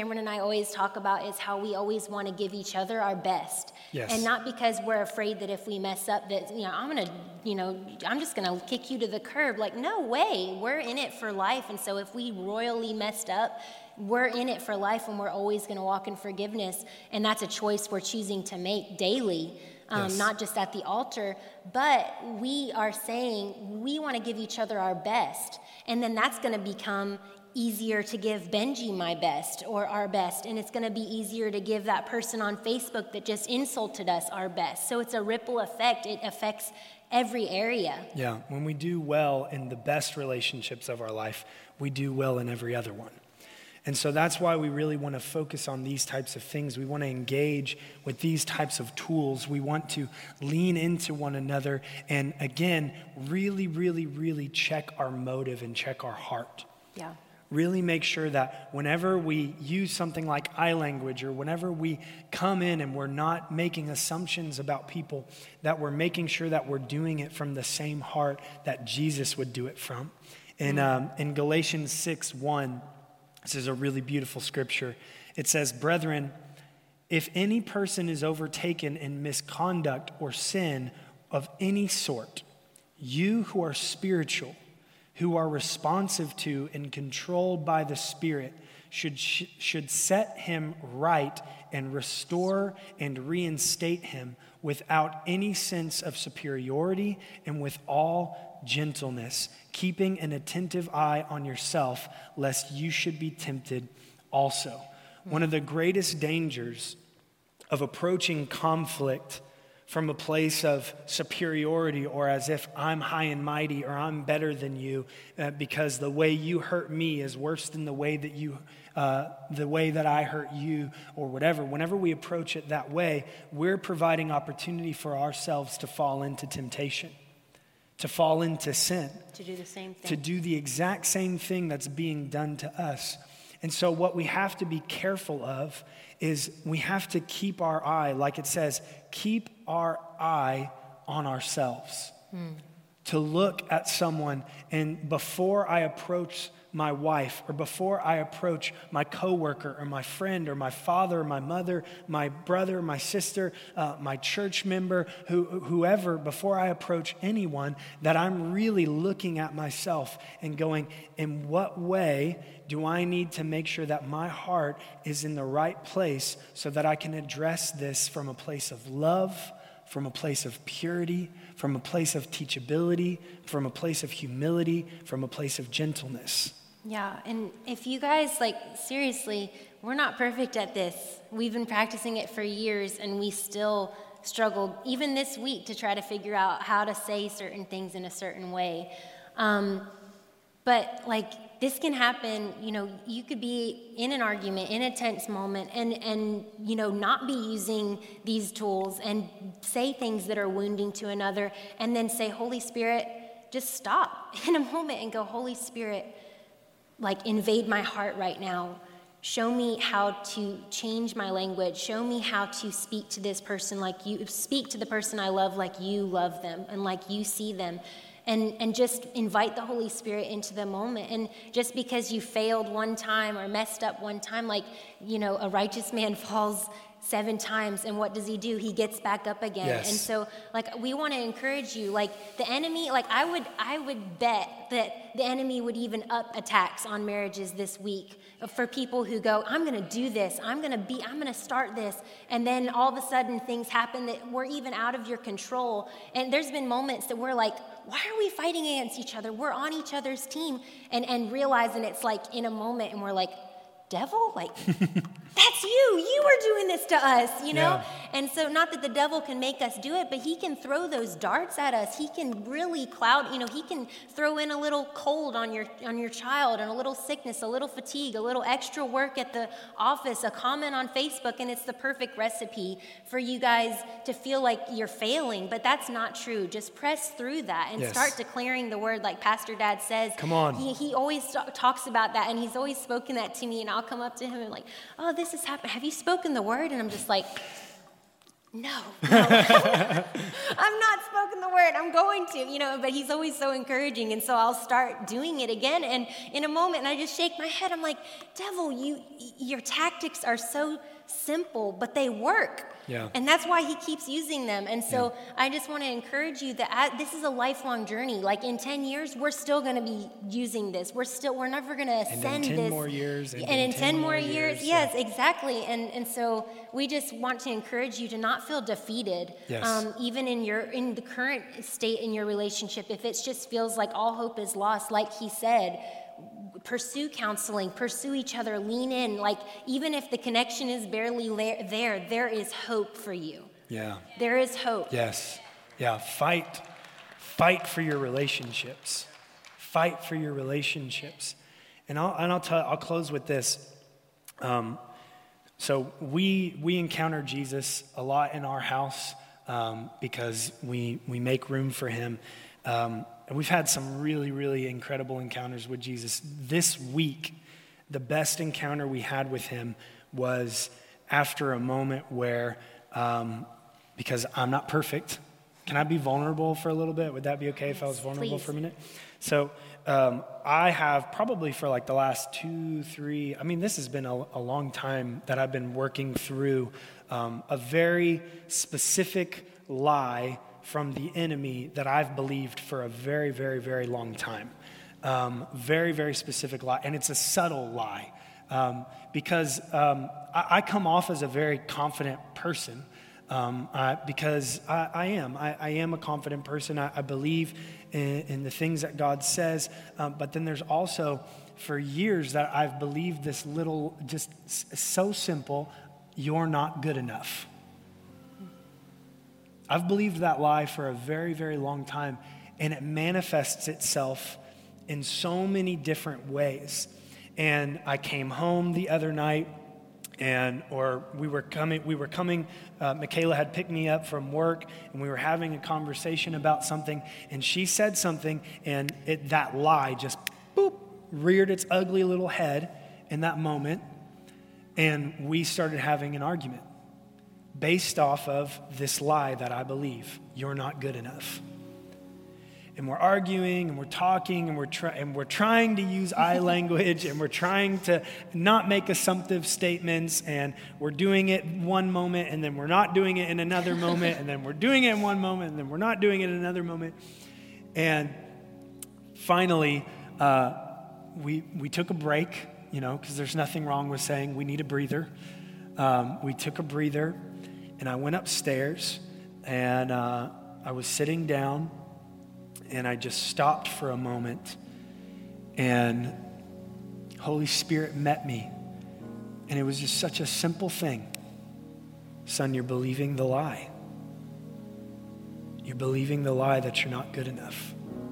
Cameron and I always talk about is how we always want to give each other our best. Yes. And not because we're afraid that if we mess up that, you know, I'm going to, you know, I'm just going to kick you to the curb. Like, no way. We're in it for life. And so if we royally messed up, we're in it for life, and we're always going to walk in forgiveness. And that's a choice we're choosing to make daily. Um, Yes. Not just at the altar, but we are saying we want to give each other our best. And then that's going to become easier to give Benji my best or our best. And it's going to be easier to give that person on Facebook that just insulted us our best. So it's a ripple effect. It affects every area. Yeah, when we do well in the best relationships of our life, we do well in every other one. And so that's why we really want to focus on these types of things. We want to engage with these types of tools. We want to lean into one another and, again, really, really, really check our motive and check our heart. Yeah. Really make sure that whenever we use something like I language, or whenever we come in and we're not making assumptions about people, that we're making sure that we're doing it from the same heart that Jesus would do it from. In, um, in Galatians six one, this is a really beautiful scripture. It says, "Brethren, if any person is overtaken in misconduct or sin of any sort, you who are spiritual, who are responsive to and controlled by the Spirit, should should set him right and restore and reinstate him without any sense of superiority and with all gentleness, keeping an attentive eye on yourself, lest you should be tempted also." One of the greatest dangers of approaching conflict from a place of superiority, or as if I'm high and mighty or I'm better than you, uh, because the way you hurt me is worse than the way that you, uh, the way that I hurt you, or whatever. Whenever we approach it that way, we're providing opportunity for ourselves to fall into temptation, to fall into sin, To do the same thing. to do the exact same thing that's being done to us. And so what we have to be careful of is we have to keep our eye, like it says, keep our eye on ourselves. Mm. To look at someone, and before I approach my wife, or before I approach my coworker or my friend or my father or my mother, my brother, my sister, uh, my church member, who, whoever, before I approach anyone, that I'm really looking at myself and going, in what way do I need to make sure that my heart is in the right place so that I can address this from a place of love, from a place of purity, from a place of teachability, from a place of humility, from a place of gentleness. Yeah, and if you guys, like, seriously, we're not perfect at this. We've been practicing it for years, and we still struggled, even this week, to try to figure out how to say certain things in a certain way. Um, but, like, this can happen, you know, you could be in an argument, in a tense moment, and, and, you know, not be using these tools and say things that are wounding to another, and then say, Holy Spirit, just stop in a moment and go, Holy Spirit, like, invade my heart right now. Show me how to change my language. Show me how to speak to this person like you, speak to the person I love like you love them and like you see them. And, and just invite the Holy Spirit into the moment. And just because you failed one time or messed up one time, like, you know, a righteous man falls seven times, and what does he do? He gets back up again. Yes. And so, like, we want to encourage you. Like, the enemy, like, I would, I would bet that the enemy would even up attacks on marriages this week for people who go, I'm going to do this. I'm going to be, I'm going to start this. And then all of a sudden things happen that were even out of your control. And there's been moments that we're like, why are we fighting against each other? We're on each other's team. And, and realizing it's like in a moment, and we're like, devil? Like, that's you. You are doing this to us, you know? Yeah. And so, not that the devil can make us do it, but he can throw those darts at us. He can really cloud, you know, he can throw in a little cold on your on your child, and a little sickness, a little fatigue, a little extra work at the office, a comment on Facebook, and it's the perfect recipe for you guys to feel like you're failing. But that's not true. Just press through that and Yes. start declaring the word, like Pastor Dad says. Come on. He, he always talks about that, and he's always spoken that to me, and I'll come up to him and like, oh, this has happened. Have you spoken the word? And I'm just like, no, no. I'm not spoken the word. I'm going to, you know, but he's always so encouraging. And so I'll start doing it again. And in a moment, and I just shake my head. I'm like, devil, you, your tactics are so simple, but they work. Yeah. And that's why he keeps using them. And so yeah. I just want to encourage you that I, this is a lifelong journey. Like in ten years, we're still going to be using this. We're still, we're never going to ascend this. And in ten more years. And, and in ten, ten more years, years yes, yeah. exactly. And and so we just want to encourage you to not feel defeated. Yes. Um, even in your, in the current state in your relationship, if it just feels like all hope is lost, like he said, pursue counseling, pursue each other, lean in. Like, even if the connection is barely la- there, there is hope for you. Yeah. There is hope. Yes. Yeah. Fight. Fight for your relationships. Fight for your relationships. And I'll, and I'll tell, I'll close with this. Um, so we, we encounter Jesus a lot in our house, um, because we, we make room for him. Um, And we've had some really, really incredible encounters with Jesus. This week, the best encounter we had with him was after a moment where, um, because I'm not perfect, can I be vulnerable for a little bit? Would that be okay if I was vulnerable Please. for a minute? So um, I have probably for like the last two, three, I mean, this has been a, a long time that I've been working through um, a very specific lie from the enemy that I've believed for a very, very, very long time. Um, very, very specific lie. And it's a subtle lie. Um, because um, I, I come off as a very confident person. Um, I, because I, I am. I, I am a confident person. I, I believe in, in the things that God says. Um, but then there's also, for years, that I've believed this little, just so simple, you're not good enough. I've believed that lie for a very, very long time, and it manifests itself in so many different ways. And I came home the other night, and or we were coming, we were coming, uh, Michaela had picked me up from work, and we were having a conversation about something, and she said something, and it, that lie just, boop, reared its ugly little head in that moment, and we started having an argument. Based off of this lie that I believe, you're not good enough. And we're arguing and we're talking and we're, try- and we're trying to use I language and we're trying to not make assumptive statements, and we're doing it one moment and then we're not doing it in another moment, and then we're doing it in one moment and then we're not doing it in another moment. And finally, uh, we, we took a break, you know, because there's nothing wrong with saying we need a breather. Um, we took a breather. And I went upstairs, and uh, I was sitting down, and I just stopped for a moment, and Holy Spirit met me. And it was just such a simple thing. Son, you're believing the lie. You're believing the lie that you're not good enough.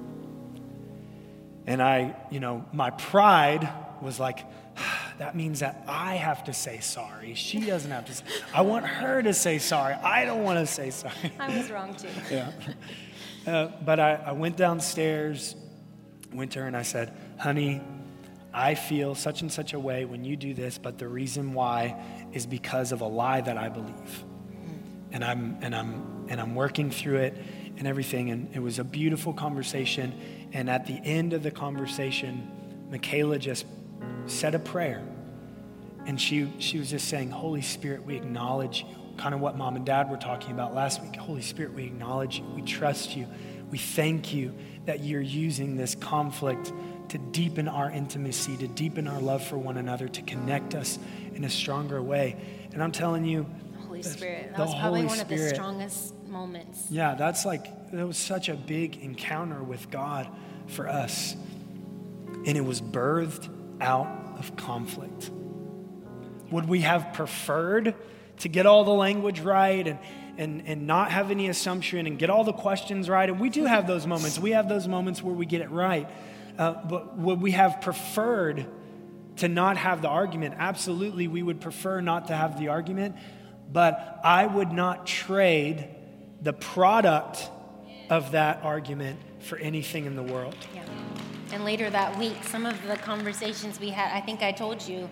And I, you know, my pride was like, that means that I have to say sorry. She doesn't have to say. I want her to say sorry. I don't want to say sorry. I was wrong too. Yeah. Uh, but I, I went downstairs, went to her, and I said, honey, I feel such and such a way when you do this, but the reason why is because of a lie that I believe. And I'm and I'm and I'm working through it and everything. And it was a beautiful conversation. And at the end of the conversation, Michaela just said a prayer, and she she was just saying, Holy Spirit, we acknowledge you. Kind of what Mom and Dad were talking about last week. Holy Spirit, we acknowledge you. We trust you. We thank you that you're using this conflict to deepen our intimacy, to deepen our love for one another, to connect us in a stronger way. And I'm telling you, Holy Spirit, that the was probably Holy one Spirit, of the strongest moments. Yeah, that's like, that was such a big encounter with God for us. And it was birthed out of conflict. Would we have preferred to get all the language right and, and, and not have any assumption and get all the questions right? And we do have those moments. We have those moments where we get it right. Uh, but would we have preferred to not have the argument? Absolutely, we would prefer not to have the argument. But I would not trade the product of that argument for anything in the world. Yeah. And later that week, some of the conversations we had, I think I told you,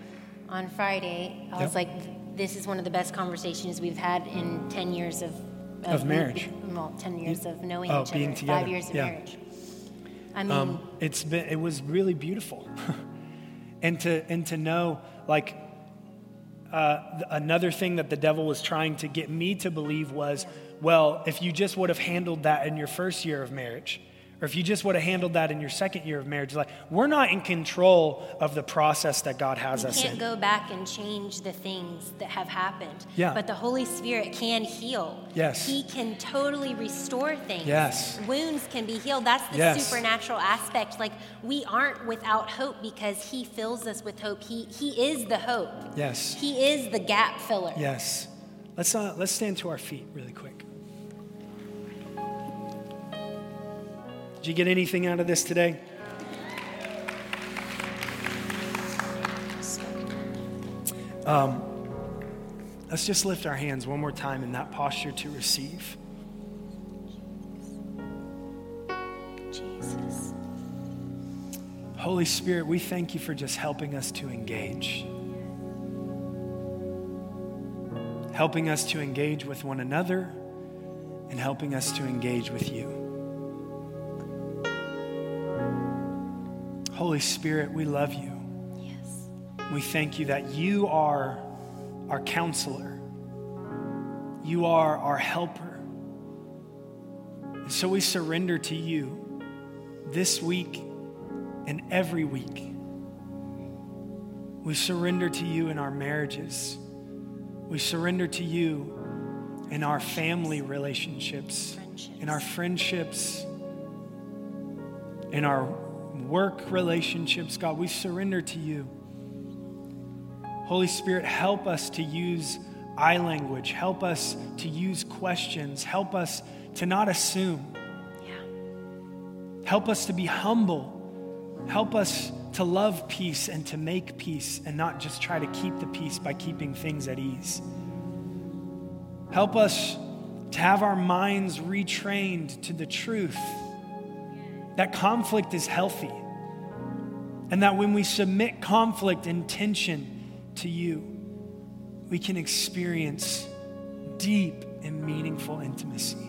on Friday. I Yep. was like, this is one of the best conversations we've had in ten years of... Of marriage. Well, ten years of knowing Oh, each being other. together. Five years of Yeah. marriage. I mean... Um, it's been, it was really beautiful. and to, and to know, like, uh, th- another thing that the devil was trying to get me to believe was, well, if you just would have handled that in your first year of marriage, or if you just would have handled that in your second year of marriage, like, we're not in control of the process that God has You us can't in. go back and change the things that have happened. Yeah. But the Holy Spirit can heal. Yes. He can totally restore things. Yes. Wounds can be healed. That's the Yes. supernatural aspect. Like, we aren't without hope because he fills us with hope. He he is the hope. Yes. He is the gap filler. Yes. Let's uh, let's stand to our feet really quick. Did you get anything out of this today? Um, let's just lift our hands one more time in that posture to receive. Jesus. Holy Spirit, we thank you for just helping us to engage. Helping us to engage with one another and helping us to engage with you. Holy Spirit, we love you. Yes. We thank you that you are our counselor. You are our helper. And so we surrender to you this week and every week. We surrender to you in our marriages. We surrender to you in our family relationships, Friendships. in our friendships, in our work relationships. God, we surrender to you. Holy Spirit, help us to use I language. Help us to use questions. Help us to not assume. Yeah. Help us to be humble. Help us to love peace and to make peace and not just try to keep the peace by keeping things at ease. Help us to have our minds retrained to the truth that conflict is healthy and that when we submit conflict and tension to you, we can experience deep and meaningful intimacy.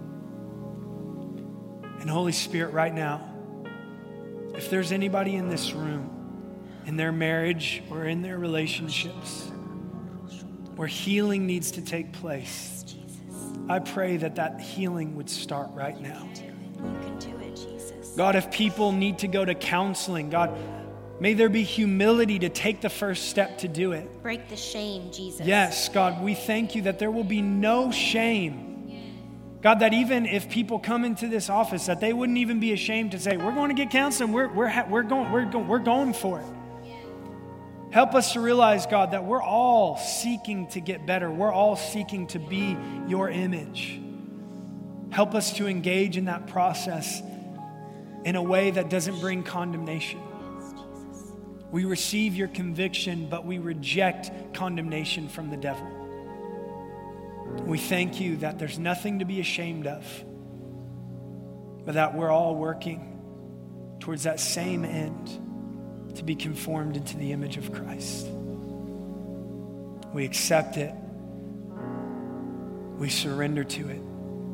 And Holy Spirit, right now, if there's anybody in this room, in their marriage or in their relationships, where healing needs to take place, Jesus. I pray that that healing would start right now. Do it. You can do it, Jesus. God, if people need to go to counseling, God, may there be humility to take the first step to do it. Break the shame, Jesus. Yes, God, we thank you that there will be no shame. God, that even if people come into this office, that they wouldn't even be ashamed to say, we're going to get counseling, we're, we're, ha- we're, going, we're, go- we're going for it. Help us to realize, God, that we're all seeking to get better. We're all seeking to be your image. Help us to engage in that process in a way that doesn't bring condemnation. We receive your conviction, but we reject condemnation from the devil. We thank you that there's nothing to be ashamed of, but that we're all working towards that same end, to be conformed into the image of Christ. We accept it. We surrender to it.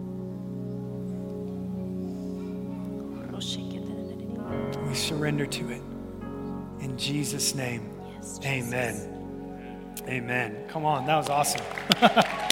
We surrender to it. In Jesus' name, Yes, Jesus. amen. Amen. Come on, that was awesome.